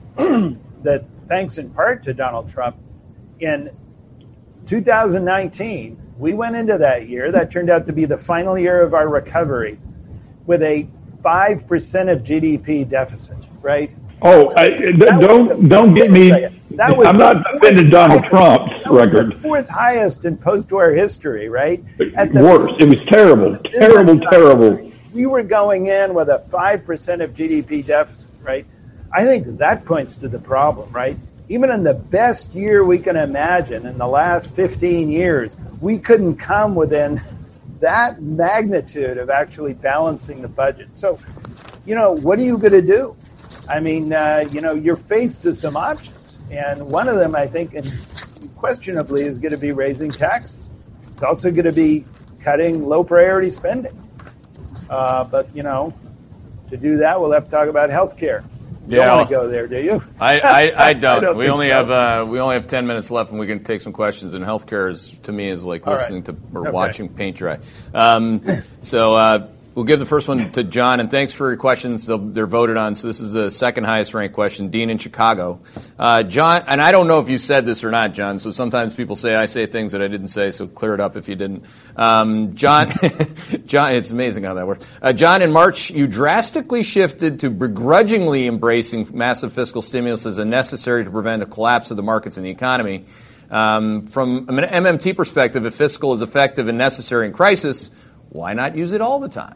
that thanks in part to Donald Trump, in two thousand nineteen, we went into that year, that turned out to be the final year of our recovery, with a five percent of G D P deficit, right? Oh, I, don't don't get me. That was I'm not defending Donald Trump's that was record. The fourth highest in post-war history, right? At the worst, it was terrible, terrible, terrible. We were going in with a five percent of G D P deficit, right? I think that points to the problem, right? Even in the best year we can imagine, in the last fifteen years, we couldn't come within that magnitude of actually balancing the budget. So, you know, what are you going to do? I mean, uh, you know, you're faced with some options. And one of them, I think, unquestionably, is going to be raising taxes. It's also going to be cutting low-priority spending. Uh, but, you know, to do that, we'll have to talk about health care. You yeah, don't want to go there, do you? I, I, I don't. I don't we only so. have uh, we only have ten minutes left, and we can take some questions. And healthcare is, to me, is like All listening right. to or okay. watching paint dry. Um, so uh, we'll give the first one to John, and thanks for your questions. They'll, they're voted on. So this is the second highest ranked question. Dean in Chicago, uh, John, and I don't know if you said this or not, John. So sometimes people say I say things that I didn't say. So clear it up if you didn't. Um, John, John, it's amazing how that works. Uh, John, in March, you drastically shifted to begrudgingly embracing massive fiscal stimulus as a necessary to prevent a collapse of the markets and the economy. Um, from an M M T perspective, if fiscal is effective and necessary in crisis, why not use it all the time?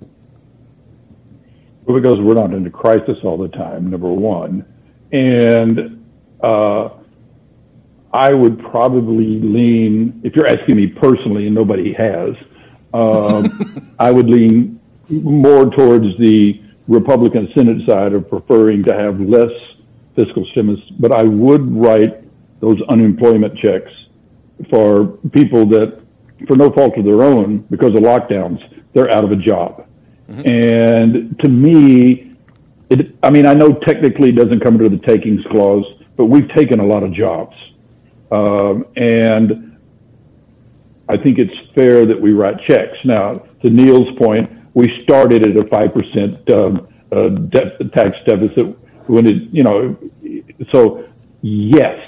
Well, because we're not in a crisis all the time, number one. And uh, I would probably lean, if you're asking me personally, and nobody has, um, I would lean more towards the Republican Senate side of preferring to have less fiscal stimulus. But I would write those unemployment checks for people that, for no fault of their own, because of lockdowns, they're out of a job. Mm-hmm. And to me, it, I mean, I know technically it doesn't come under the takings clause, but we've taken a lot of jobs. Um, and I think it's fair that we write checks. Now, to Neil's point, we started at a five percent um, uh, de- tax deficit when it, you know, so yes.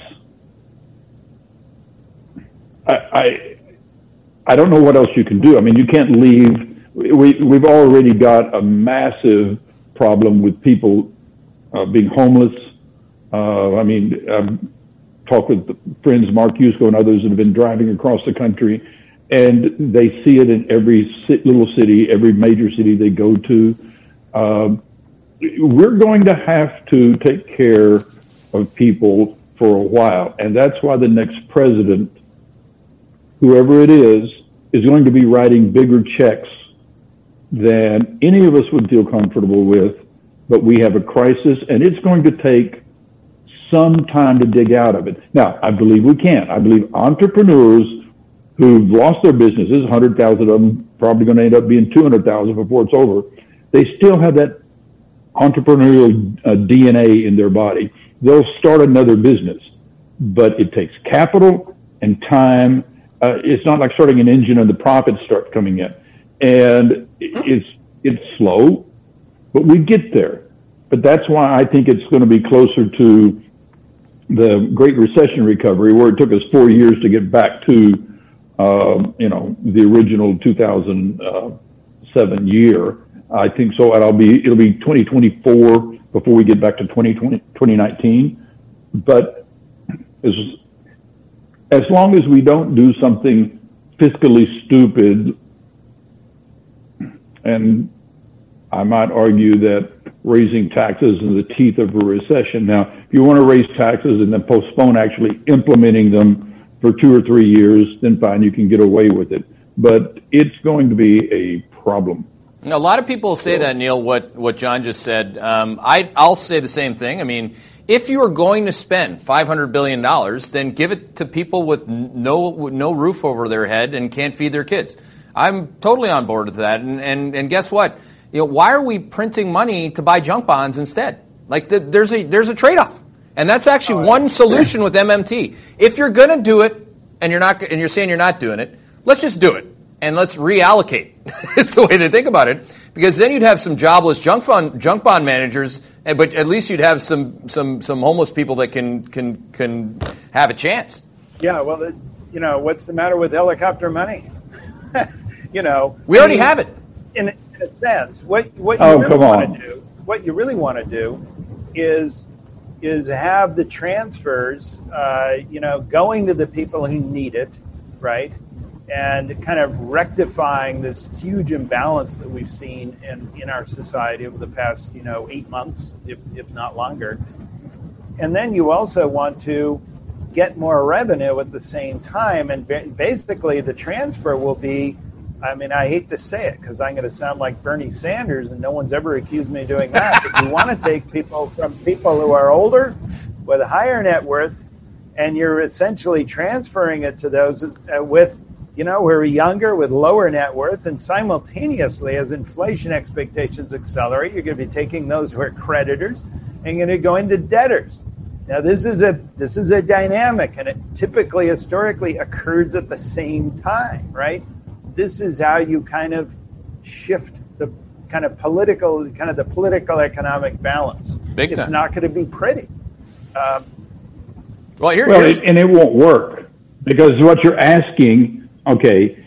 I, I I don't know what else you can do. I mean, you can't leave we, we've already got a massive problem with people uh, being homeless. Uh, I mean, I've talked with friends, Mark Yusko and others that have been driving across the country, and they see it in every little city, every major city they go to. Uh, we're going to have to take care of people for a while, and that's why the next president, whoever it is, is going to be writing bigger checks than any of us would feel comfortable with. But we have a crisis, and it's going to take some time to dig out of it. Now, I believe we can. I believe entrepreneurs who've lost their businesses, one hundred thousand of them, probably going to end up being two hundred thousand before it's over, they still have that entrepreneurial uh, D N A in their body. They'll start another business, but it takes capital and time. Uh, it's not like starting an engine and the profits start coming in. And it's, it's slow, but we get there. But that's why I think it's going to be closer to the Great Recession recovery, where it took us four years to get back to, um, you know, the original two thousand seven year. I think so. And I'll be, it'll be twenty twenty-four before we get back to twenty twenty, twenty nineteen. But as, as long as we don't do something fiscally stupid, and I might argue that raising taxes in the teeth of a recession. Now, if you want to raise taxes and then postpone actually implementing them for two or three years, then fine, you can get away with it. But it's going to be a problem. A lot of people say that, Neil, what, what John just said. Um, I, I'll say the same thing. I mean, if you are going to spend five hundred billion dollars, then give it to people with no no roof over their head and can't feed their kids. I'm totally on board with that. And, and, and guess what? You know, why are we printing money to buy junk bonds instead? Like the, there's a there's a trade-off, and that's actually one solution with M M T. If you're going to do it, and you're not, and you're saying you're not doing it, let's just do it and let's reallocate. It's the way to think about it, because then you'd have some jobless junk fund junk bond managers, but at least you'd have some some some homeless people that can can can have a chance. Yeah, well, the, you know, what's the matter with helicopter money? You know, we already I mean, have it. In, in a sense, what what you oh, really want on. to do, what you really want to do, is is have the transfers, uh, you know, going to the people who need it, right, and kind of rectifying this huge imbalance that we've seen in, in our society over the past, you know, eight months, if if not longer. And then you also want to get more revenue at the same time, and basically the transfer will be, I mean, I hate to say it because I'm going to sound like Bernie Sanders, and no one's ever accused me of doing that. But you want to take people from people who are older with a higher net worth, and you're essentially transferring it to those uh, with, you know, who are younger with lower net worth. And simultaneously, as inflation expectations accelerate, you're going to be taking those who are creditors and going to go into debtors. Now, this is a this is a dynamic, and it typically, historically, occurs at the same time, right? This is how you kind of shift the kind of political, kind of the political economic balance. Big time. It's not going to be pretty. Um, well, here, well it, and it won't work, because what you're asking, okay,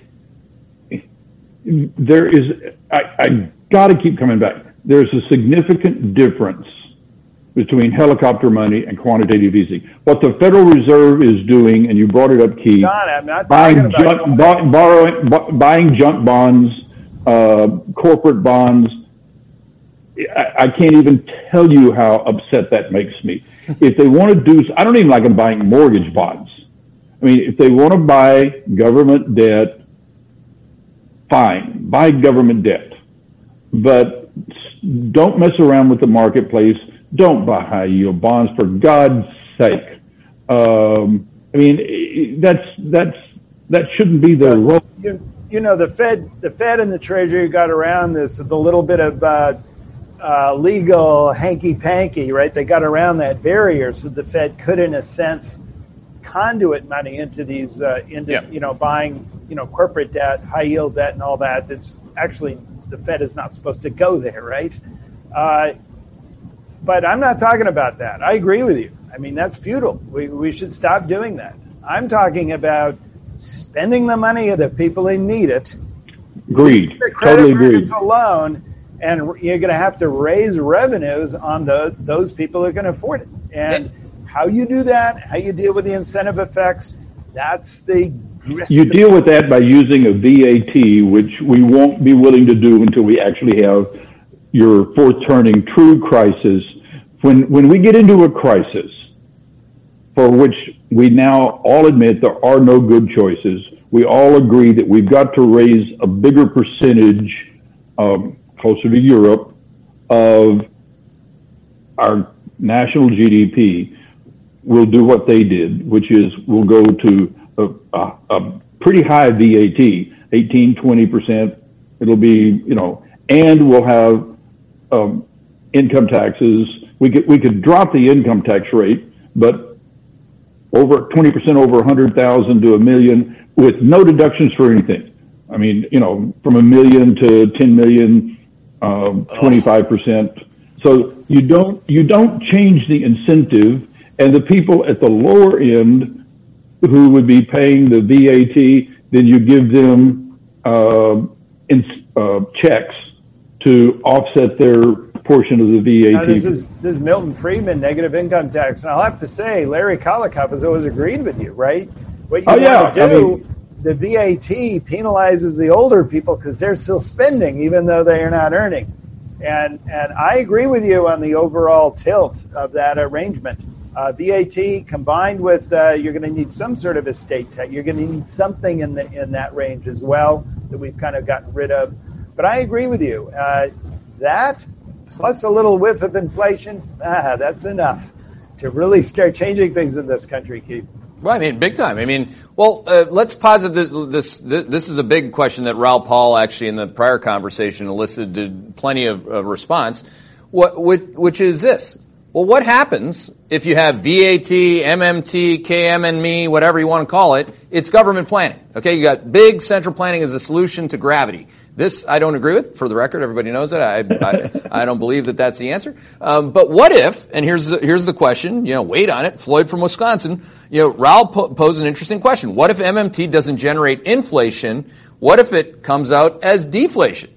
there is, I, I got to keep coming back. There's a significant difference between helicopter money and quantitative easing. What the Federal Reserve is doing, and you brought it up, Keith, John, I'm not buying talking about junk, b- borrowing, b- buying junk bonds, uh, corporate bonds. I, I can't even tell you how upset that makes me. If they want to do, I don't even like them buying mortgage bonds. I mean, if they want to buy government debt, fine, buy government debt, but don't mess around with the marketplace. Don't buy high yield bonds, for God's sake. Um, I mean, that's that's that shouldn't be the role. You, you know, the Fed, the Fed and the Treasury got around this with a little bit of uh, uh, legal hanky-panky, right? They got around that barrier, so the Fed could, in a sense, conduit money into these, uh, into yeah. you know, buying, you know, corporate debt, high yield debt, and all that. That's actually, the Fed is not supposed to go there, right? Uh, But I'm not talking about that. I agree with you. I mean, that's futile. We we should stop doing that. I'm talking about spending the money of the people who need it Agreed. The credit Totally markets agreed. alone, and you're going to have to raise revenues on the those people who can afford it. And how you do that, how you deal with the incentive effects, that's the You deal with that by using a V A T, which we won't be willing to do until we actually have your fourth turning true crisis. When when we get into a crisis, for which we now all admit there are no good choices, we all agree that we've got to raise a bigger percentage, um, closer to Europe, of our national G D P. We'll do what they did, which is we'll go to a, a, a pretty high V A T, eighteen, twenty percent. It'll be, you know, and we'll have um, income taxes. We could we could drop the income tax rate, but over twenty percent over one hundred thousand to a million with no deductions for anything. I mean, you know, from a million to ten million, um, twenty-five percent. So you don't you don't change the incentive, and the people at the lower end who would be paying the V A T, then you give them uh, in, uh, checks to offset their portion of the V A T. Now, this is this is Milton Friedman, negative income tax, and I'll have to say, Larry Kolikoff has always agreed with you, right? What you Oh, want yeah, to I do, mean- the V A T penalizes the older people because they're still spending even though they are not earning, and and I agree with you on the overall tilt of that arrangement. Uh, V A T combined with uh, you're going to need some sort of estate tax. You're going to need something in the in that range as well that we've kind of gotten rid of. But I agree with you. Uh, that plus a little whiff of inflation, ah, that's enough to really start changing things in this country, Keith. Well, I mean, big time. I mean, well, uh, let's posit that this, this. This is a big question that Raoul Pal actually in the prior conversation elicited plenty of, of response. What, which, which is this? Well, what happens if you have V A T, M M T, K M N M E, whatever you want to call it? It's government planning. Okay, you got big central planning as a solution to gravity. This I don't agree with. For the record, everybody knows that. I I, I don't believe that that's the answer. Um, but what if? And here's the, here's the question. You know, wait on it. Floyd from Wisconsin. You know, Raoul po- posed an interesting question. What if M M T doesn't generate inflation? What if it comes out as deflation?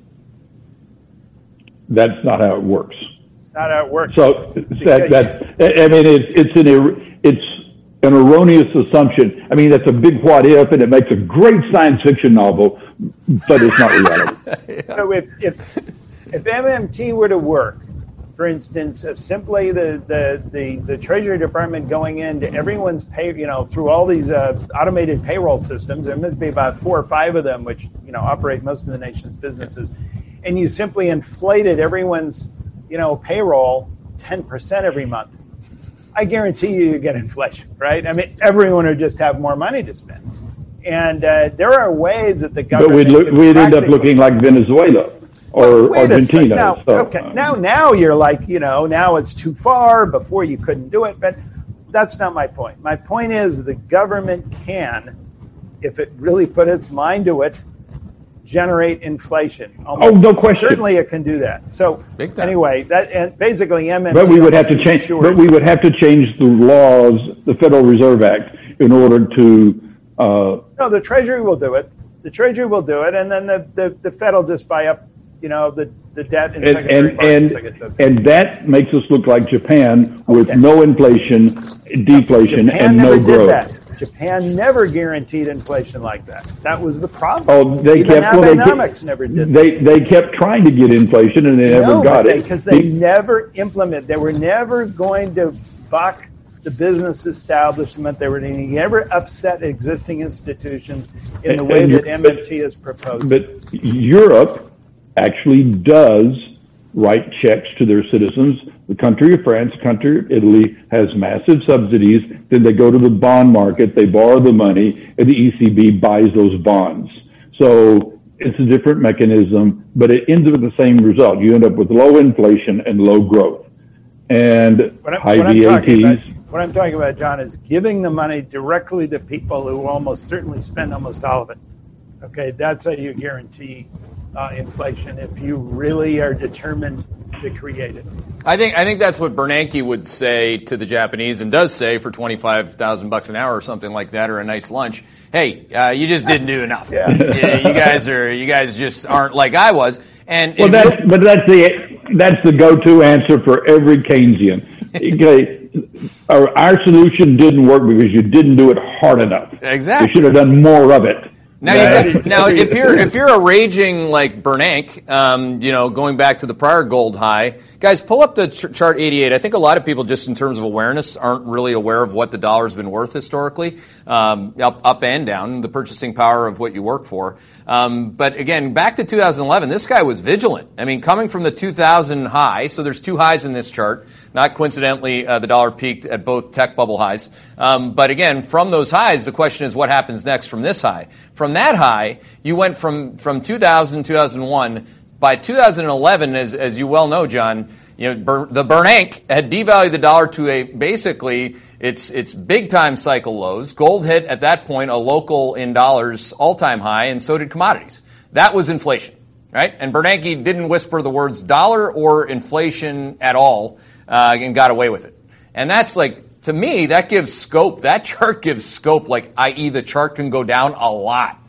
That's not how it works. Not how it works. So that, that I mean, it's it's an it's an erroneous assumption. I mean, that's a big what if, and it makes a great science fiction novel, but it's not reality. So if if if M M T were to work, for instance, if simply the the the, the Treasury Department going into everyone's pay, you know, through all these uh, automated payroll systems, there must be about four or five of them which you know operate most of the nation's businesses, and you simply inflated everyone's you know, payroll ten percent every month, I guarantee you you get inflation, right? I mean, everyone would just have more money to spend. And uh, there are ways that the government... But we'd, look, we'd end up looking like Venezuela or well, Argentina. Now, so, okay, uh, now, now you're like, you know, now it's too far. Before you couldn't do it. But that's not my point. My point is the government can, if it really put its mind to it, generate inflation. Almost oh, no question. Certainly, it can do that. So anyway, that and basically M M T. But we would have to change. But we would have to change the laws, the Federal Reserve Act, in order to. Uh, no, the Treasury will do it. The Treasury will do it, and then the the, the Fed will just buy up, you know, the, the debt in and secondary and markets and, like it does. and that makes us look like Japan with Okay. no inflation, deflation, Japan and never no did growth. that. Japan never guaranteed inflation like that. That was the problem. Oh, they Even kept. Well, they Abenomics kept, never did that. They they kept trying to get inflation, and they never No, got but they, it because they Be- never implement. They were never going to buck the business establishment. They were never upset existing institutions in the And- way and that you- M M T is proposed. But Europe actually does write checks to their citizens. The country of France, the country of Italy has massive subsidies. Then they go to the bond market, they borrow the money, and the E C B buys those bonds. So it's a different mechanism, but it ends up with the same result. You end up with low inflation and low growth. And What I'm, high what I'm V A talking about, Ts. what I'm talking about, John, is giving the money directly to people who almost certainly spend almost all of it. Okay, that's how you guarantee uh, inflation. If you really are determined to create it. I think I think that's what Bernanke would say to the Japanese, and does say for twenty-five thousand bucks an hour or something like that, or a nice lunch. Hey, uh, you just didn't do enough. Yeah. you, you guys are you guys just aren't like I was. And well, that's, but that's the that's the go-to answer for every Keynesian. Okay, our, our solution didn't work because you didn't do it hard enough. Exactly. You should have done more of it. Now, you got, now, if you're if you're a raging like Bernanke, um, you know, going back to the prior gold high, guys, pull up the ch- chart eighty-eight. I think a lot of people, just in terms of awareness, aren't really aware of what the dollar's been worth historically, um, up up and down, the purchasing power of what you work for. Um, but again, back to two thousand eleven, this guy was vigilant. I mean, coming from the two thousand high, so there's two highs in this chart. Not coincidentally, uh, the dollar peaked at both tech bubble highs. Um, but again, from those highs, the question is what happens next from this high. From that high, you went from, from two thousand, two thousand one. By two thousand eleven, as, as you well know, John, you know, Ber- the Bernanke had devalued the dollar to a basically its its big time cycle lows. Gold hit at that point a local in dollars all time high, and so did commodities. That was inflation, right? And Bernanke didn't whisper the words dollar or inflation at all. Uh, and got away with it. And that's like, to me, that gives scope. That chart gives scope, like, that is the chart can go down a lot.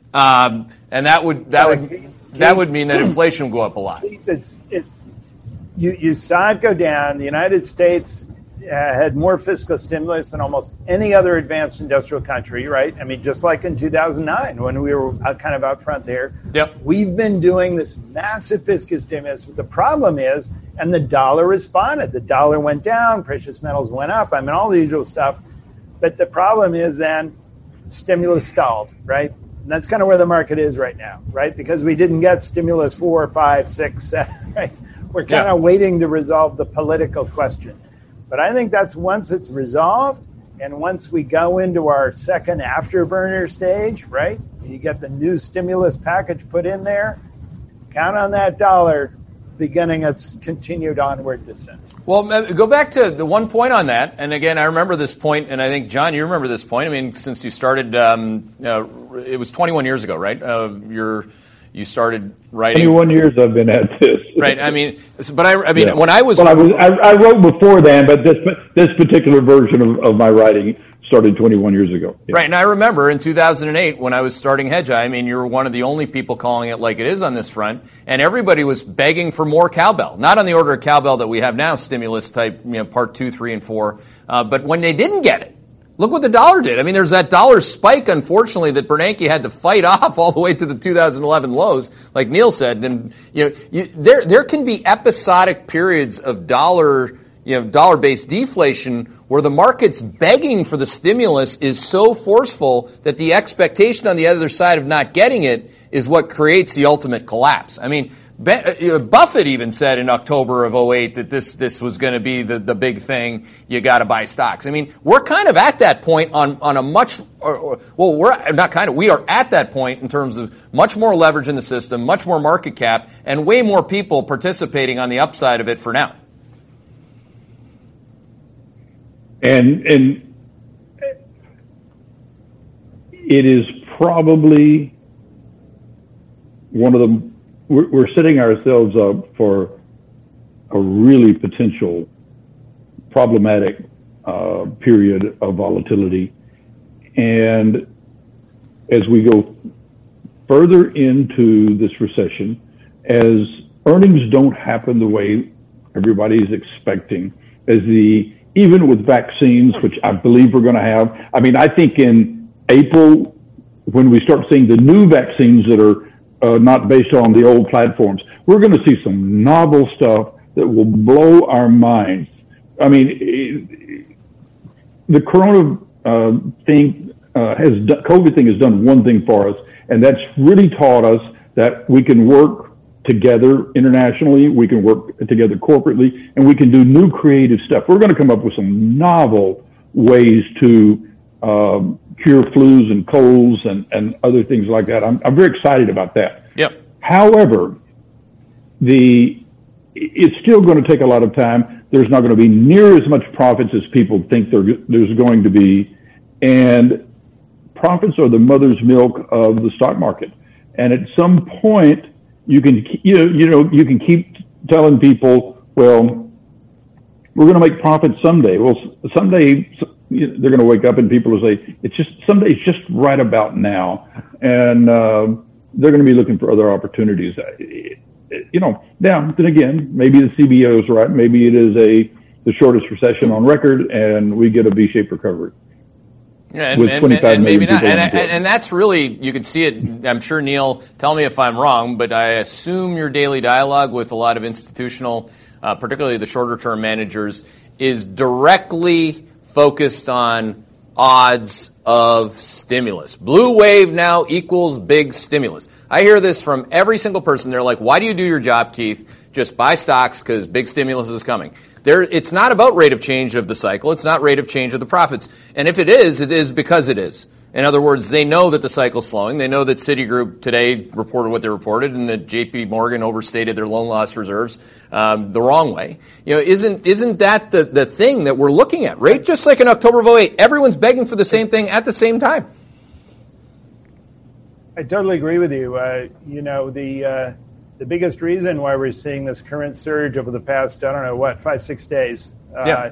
Um, and that would that would that would mean that inflation will go up a lot. It's, it's, you, you saw it go down. The United States uh, had more fiscal stimulus than almost any other advanced industrial country, right? I mean, just like in two thousand nine when we were out, kind of out front there. Yep. We've been doing this massive fiscal stimulus. The problem is, and the dollar responded. The dollar went down, precious metals went up. I mean, all the usual stuff. But the problem is then stimulus stalled, right? And that's kind of where the market is right now, right? Because we didn't get stimulus four, five, six, seven, right? We're kind yeah. of waiting to resolve the political question. But I think that's once it's resolved, and once we go into our second afterburner stage, right? You get the new stimulus package put in there, count on that dollar beginning its continued onward descent. Well, go back to the one point on that. And again, I remember this point, and I think, John, you remember this point. I mean, since you started, um, uh, it was twenty-one years ago, right? Uh, you're, you started writing. twenty-one years I've been at this. Right. I mean, but I, I mean, yeah. when I was. Well, I, was I, I wrote before then, but this this particular version of, of my writing started twenty-one years ago. Yeah. Right, and I remember in two thousand eight when I was starting Hedgeye, I mean, you were one of the only people calling it like it is on this front, and everybody was begging for more cowbell. Not on the order of cowbell that we have now, stimulus type, you know, part two, three, and four, uh, but when they didn't get it, look what the dollar did. I mean, there's that dollar spike, unfortunately, that Bernanke had to fight off all the way to the two thousand eleven lows, like Neil said. And you know, you, there there can be episodic periods of dollar. You know, dollar-based deflation where the market's begging for the stimulus is so forceful that the expectation on the other side of not getting it is what creates the ultimate collapse. I mean, Buffett even said in October of oh eight that this this was going to be the, the big thing. You got to buy stocks. I mean, we're kind of at that point on, on a much, or, or, well, we're not kind of, we are at that point in terms of much more leverage in the system, much more market cap, and way more people participating on the upside of it for now. And and it is probably one of the, we're, we're setting ourselves up for a really potential problematic uh, period of volatility. And as we go further into this recession, as earnings don't happen the way everybody's expecting, as the even with vaccines, which I believe we're going to have. I mean, I think in April, when we start seeing the new vaccines that are uh, not based on the old platforms, we're going to see some novel stuff that will blow our minds. I mean, it, the corona uh, thing uh, has, COVID thing has done one thing for us, and that's really taught us that we can work together internationally, we can work together corporately, and we can do new creative stuff. We're going to come up with some novel ways to um, cure flus and colds and, and other things like that. I'm, I'm very excited about that. Yep. However, the it's still going to take a lot of time. There's not going to be near as much profits as people think there, there's going to be, and profits are the mother's milk of the stock market. And at some point, You can, you know, you know, you can keep telling people, well, we're going to make profits someday. Well, someday they're going to wake up and people will say, it's just, someday it's just right about now. And uh, they're going to be looking for other opportunities. You know, now, then again, maybe the C B O is right. Maybe it is a the shortest recession on record, and we get a V-shaped recovery. Yeah, and, and, and maybe not. And, and, and that's really, you can see it, I'm sure, Neil, tell me if I'm wrong, but I assume your daily dialogue with a lot of institutional, uh, particularly the shorter-term managers, is directly focused on odds of stimulus. Blue wave now equals big stimulus. I hear this from every single person. They're like, why do you do your job, Keith? Just buy stocks because big stimulus is coming. There, it's not about rate of change of the cycle. It's not rate of change of the profits. And if it is, it is because it is. In other words, they know that the cycle's slowing. They know that Citigroup today reported what they reported, and that J P Morgan overstated their loan loss reserves um, the wrong way. You know, isn't isn't that the, the thing that we're looking at, right? Just like in October of oh eight, everyone's begging for the same thing at the same time. I totally agree with you. Uh, you know, the uh, the biggest reason why we're seeing this current surge over the past, I don't know, what, five, six days uh, yeah.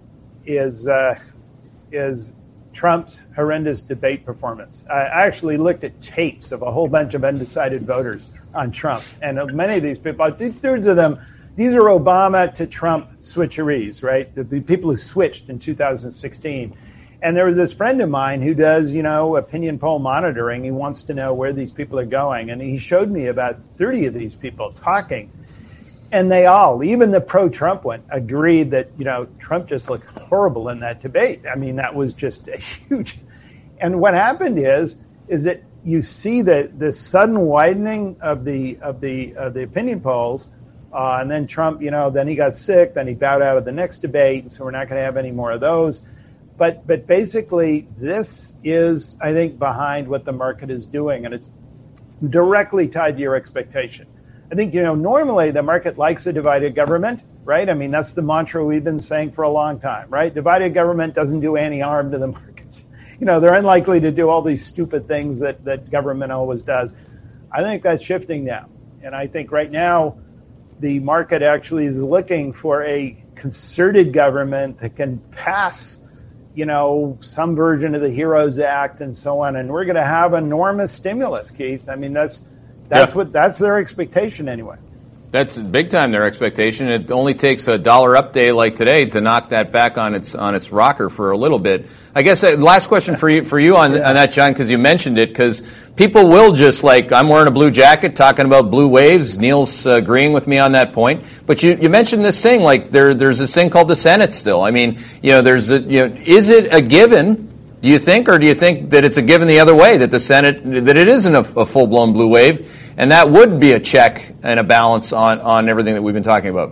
is uh, is Trump's horrendous debate performance. I actually looked at tapes of a whole bunch of undecided voters on Trump. And many of these people, two-thirds of them, these are Obama to Trump switcherees, right? The, the people who switched in two thousand sixteen. And there was this friend of mine who does, you know, opinion poll monitoring. He wants to know where these people are going. And he showed me about thirty of these people talking. And they all, even the pro-Trump one, agreed that, you know, Trump just looked horrible in that debate. I mean, that was just a huge. And what happened is, is that you see the, the sudden widening of the of the of the opinion polls, uh, and then Trump, you know, then he got sick, then he bowed out of the next debate, and so we're not going to have any more of those. But but basically, this is, I think, behind what the market is doing, and it's directly tied to your expectation. I think, you know, normally the market likes a divided government, right? I mean, that's the mantra we've been saying for a long time, right? Divided government doesn't do any harm to the markets. You know, they're unlikely to do all these stupid things that, that government always does. I think that's shifting now. And I think right now the market actually is looking for a concerted government that can pass, you know, some version of the HEROES Act and so on. And we're going to have enormous stimulus, Keith. I mean, that's That's yeah. what that's their expectation anyway. That's big time their expectation. It only takes a dollar up day like today to knock that back on its on its rocker for a little bit. I guess uh, last question for you for you on, yeah. on that, John, because you mentioned it, because people will just like, I'm wearing a blue jacket talking about blue waves. Neil's uh, agreeing with me on that point. But you, you mentioned this thing, like there there's this thing called the Senate still. I mean, you know, there's a, you know, is it a given? Do you think, or do you think that it's a given the other way, that the Senate, that it isn't a, a full-blown blue wave, and that would be a check and a balance on, on everything that we've been talking about?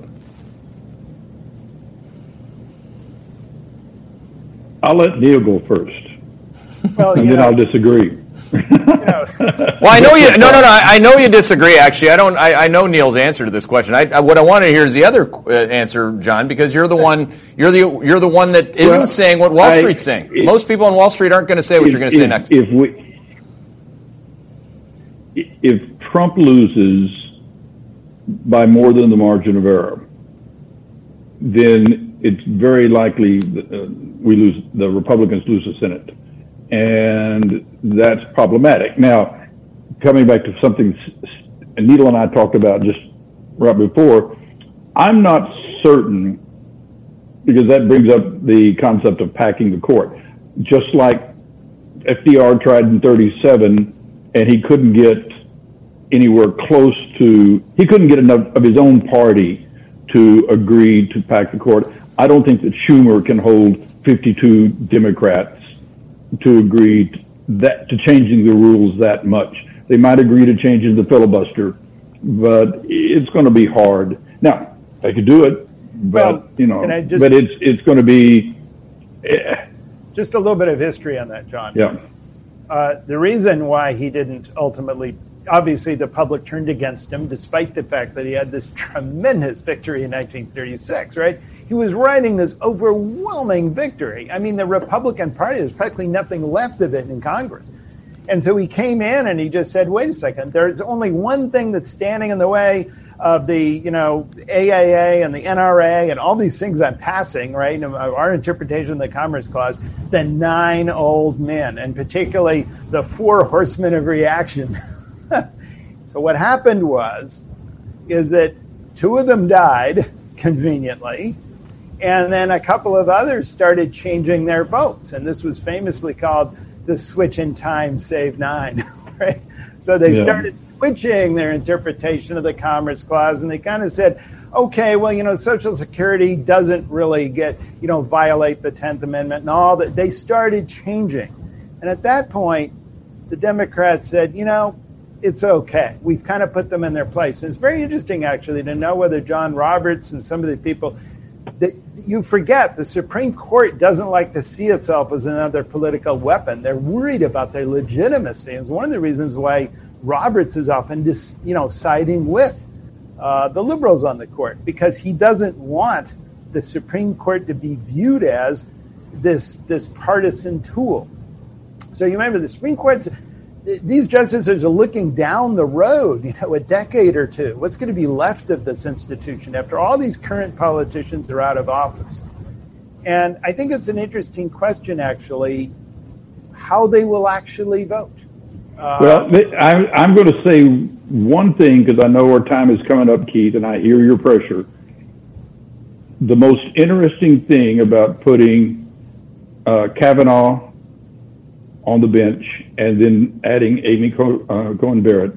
I'll let Neil go first, well, and then know, I'll disagree. You know. Well, I know you. No, no, no. I know you disagree. Actually, I don't. I, I know Neil's answer to this question. I, I, what I want to hear is the other uh, answer, John, because you're the one. You're the you're the one that isn't well, saying what Wall I, Street's saying. If, Most people on Wall Street aren't going to say what if, you're going to say next. If we, if Trump loses by more than the margin of error, then it's very likely that, uh, we lose. The Republicans lose the Senate. And that's problematic. Now, coming back to something Neil and I talked about just right before, I'm not certain, because that brings up the concept of packing the court. Just like F D R tried in thirty-seven, and he couldn't get anywhere close to, he couldn't get enough of his own party to agree to pack the court. I don't think that Schumer can hold fifty-two Democrats to agree to that to changing the rules that much. They might agree to changing the filibuster, but it's going to be hard. Now, they could do it, but well, you know, just, but it's it's going to be eh. Just a little bit of history on that, John. Yeah. Uh, the reason why he didn't ultimately, obviously, the public turned against him, despite the fact that he had this tremendous victory in nineteen thirty-six, right? He was riding this overwhelming victory. I mean, the Republican Party, there's practically nothing left of it in Congress. And so he came in and he just said, wait a second, there's only one thing that's standing in the way of the, you know, A I A and the N R A and all these things I'm passing, right, our interpretation of the Commerce Clause, the nine old men, and particularly the four horsemen of reaction. So what happened was, is that two of them died, conveniently, and then a couple of others started changing their votes. And this was famously called the switch in time save nine, right? So they yeah. started switching their interpretation of the Commerce Clause, and they kind of said, okay, well, you know, Social Security doesn't really get, you know, violate the tenth Amendment and all that. They started changing. And at that point, the Democrats said, you know, it's okay. We've kind of put them in their place. And it's very interesting, actually, to know whether John Roberts and some of the people that you forget, the Supreme Court doesn't like to see itself as another political weapon. They're worried about their legitimacy. And it's one of the reasons why Roberts is often dis, you know, siding with uh, the liberals on the court, because he doesn't want the Supreme Court to be viewed as this, this partisan tool. So you remember the Supreme Court's, these justices are looking down the road, you know, a decade or two. What's going to be left of this institution after all these current politicians are out of office? And I think it's an interesting question, actually, how they will actually vote. Uh, well, I'm, I'm going to say one thing, because I know our time is coming up, Keith, and I hear your pressure. The most interesting thing about putting uh, Kavanaugh on the bench and then adding Amy Coney Barrett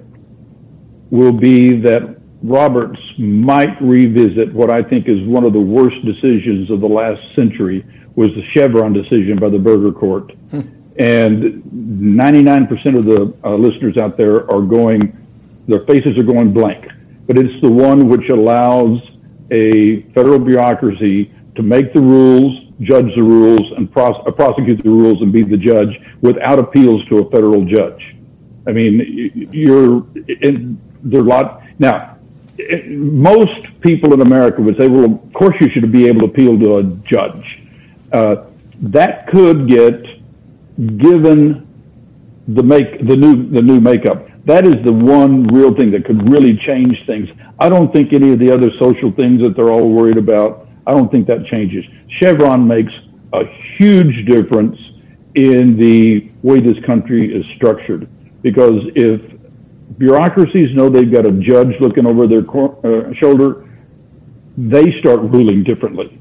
will be that Roberts might revisit what I think is one of the worst decisions of the last century, was the Chevron decision by the Berger Court. Hmm. And ninety-nine percent of the uh, listeners out there are going, their faces are going blank. But it's the one which allows a federal bureaucracy to make the rules, judge the rules, and pros- uh, prosecute the rules and be the judge without appeals to a federal judge. I mean, you're, in, there are a lot. Now, it, most people in America would say, well, of course you should be able to appeal to a judge. Uh, that could get, given the make the new the new makeup, that is the one real thing that could really change things. I don't think any of the other social things that they're all worried about, I don't think that changes. Chevron makes a huge difference in the way this country is structured, because if bureaucracies know they've got a judge looking over their cor- uh, shoulder, they start ruling differently,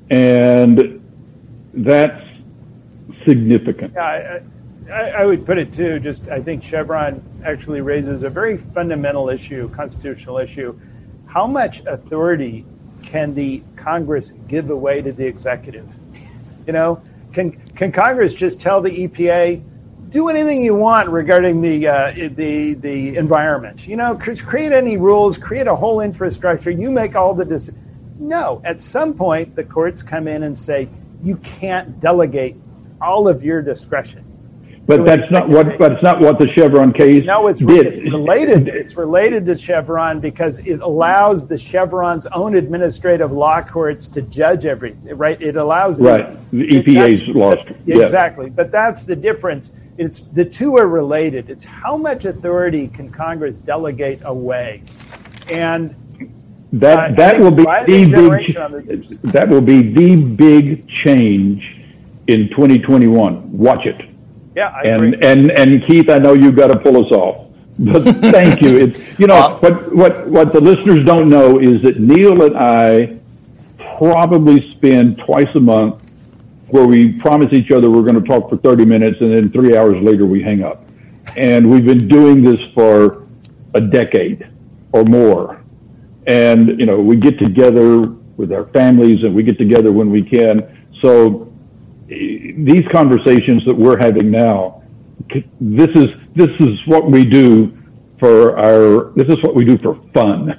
and that's significant. Yeah, I, I, I would put it too, just I think Chevron actually raises a very fundamental issue, constitutional issue. How much authority can the Congress give away to the executive? You know, can can Congress just tell the E P A, do anything you want regarding the uh, the the environment? You know, create any rules, create a whole infrastructure. You make all the decisions. No, at some point the courts come in and say you can't delegate all of your discretion. But that's not what. But it's not what the Chevron case no, it's, did. It's related. It's related to Chevron because it allows the Chevron's own administrative law courts to judge everything. Right? It allows the, right the E P A's lost exactly. Yeah. But that's the difference. It's the two are related. It's how much authority can Congress delegate away, and that uh, that will be the big. That will be the big change in twenty twenty-one. Watch it. Yeah, I and, agree. And and Keith, I know you've got to pull us off, but thank you. It's you know uh, what what what the listeners don't know is that Neil and I probably spend twice a month where we promise each other we're going to talk for thirty minutes, and then three hours later we hang up. And we've been doing this for a decade or more. And you know we get together with our families, and we get together when we can. So these conversations that we're having now, this is this is what we do for our this is what we do for fun.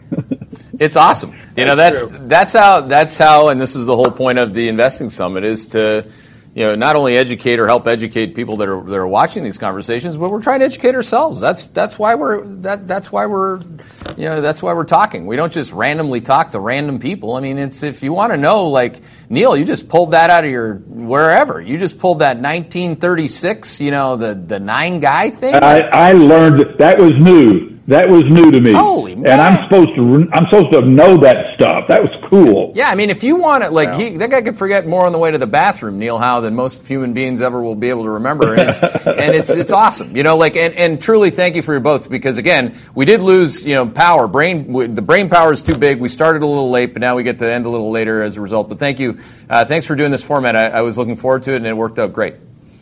It's awesome. You know, that's true. that's how that's how and this is the whole point of the Investing Summit, is to you know, not only educate or help educate people that are that are watching these conversations, but we're trying to educate ourselves. That's that's why we're that that's why we're you know that's why we're talking. We don't just randomly talk to random people. I mean, it's if you want to know, like Neil, you just pulled that out of your wherever. You just pulled that nineteen thirty-six, you know, the the nine guy thing. I, I learned that was new. That was new to me. Holy man. And I'm supposed to I'm supposed to know that stuff. That was cool. Yeah, I mean, if you want it, like, Wow. he, that guy could forget more on the way to the bathroom, Neil Howe, than most human beings ever will be able to remember. And it's, and it's it's awesome. You know, like, and, and truly thank you for your both, because, again, we did lose, you know, power. Brain, we, the brain power is too big. We started a little late, but now we get to end a little later as a result. But thank you. Uh, thanks for doing this format. I, I was looking forward to it, and it worked out great.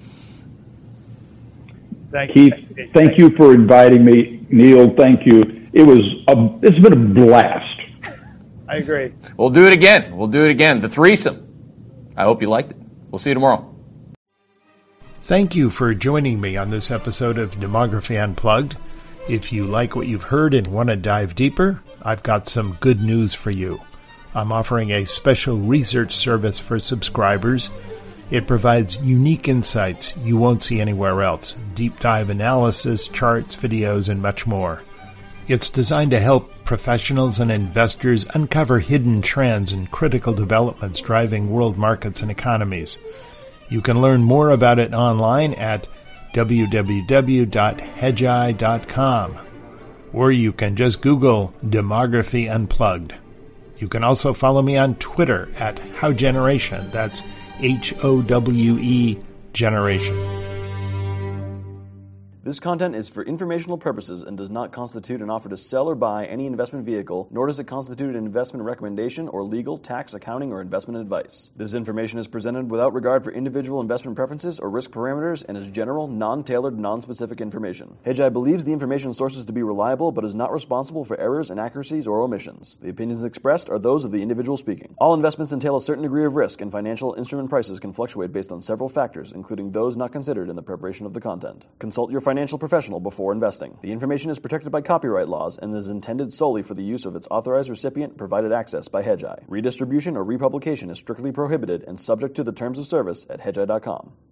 Thank you. Keith, thank you for inviting me. Neil, thank you. It was a, it's been a blast. I agree. We'll do it again. We'll do it again. The threesome. I hope you liked it. We'll see you tomorrow. Thank you for joining me on this episode of Demography Unplugged. If you like what you've heard and want to dive deeper, I've got some good news for you. I'm offering a special research service for subscribers. It provides unique insights you won't see anywhere else, deep dive analysis, charts, videos, and much more. It's designed to help professionals and investors uncover hidden trends and critical developments driving world markets and economies. You can learn more about it online at w w w dot hedgeye dot com, or you can just Google Demography Unplugged. You can also follow me on Twitter at HowGeneration. That's H O W E Generation. This content is for informational purposes and does not constitute an offer to sell or buy any investment vehicle, nor does it constitute an investment recommendation or legal, tax, accounting, or investment advice. This information is presented without regard for individual investment preferences or risk parameters and is general, non-tailored, non-specific information. Hedgeye believes the information sources to be reliable but is not responsible for errors, inaccuracies, or omissions. The opinions expressed are those of the individual speaking. All investments entail a certain degree of risk, and financial instrument prices can fluctuate based on several factors, including those not considered in the preparation of the content. Consult your financial professional before investing. The information is protected by copyright laws and is intended solely for the use of its authorized recipient provided access by Hedgeye. Redistribution or republication is strictly prohibited and subject to the terms of service at hedgeye dot com.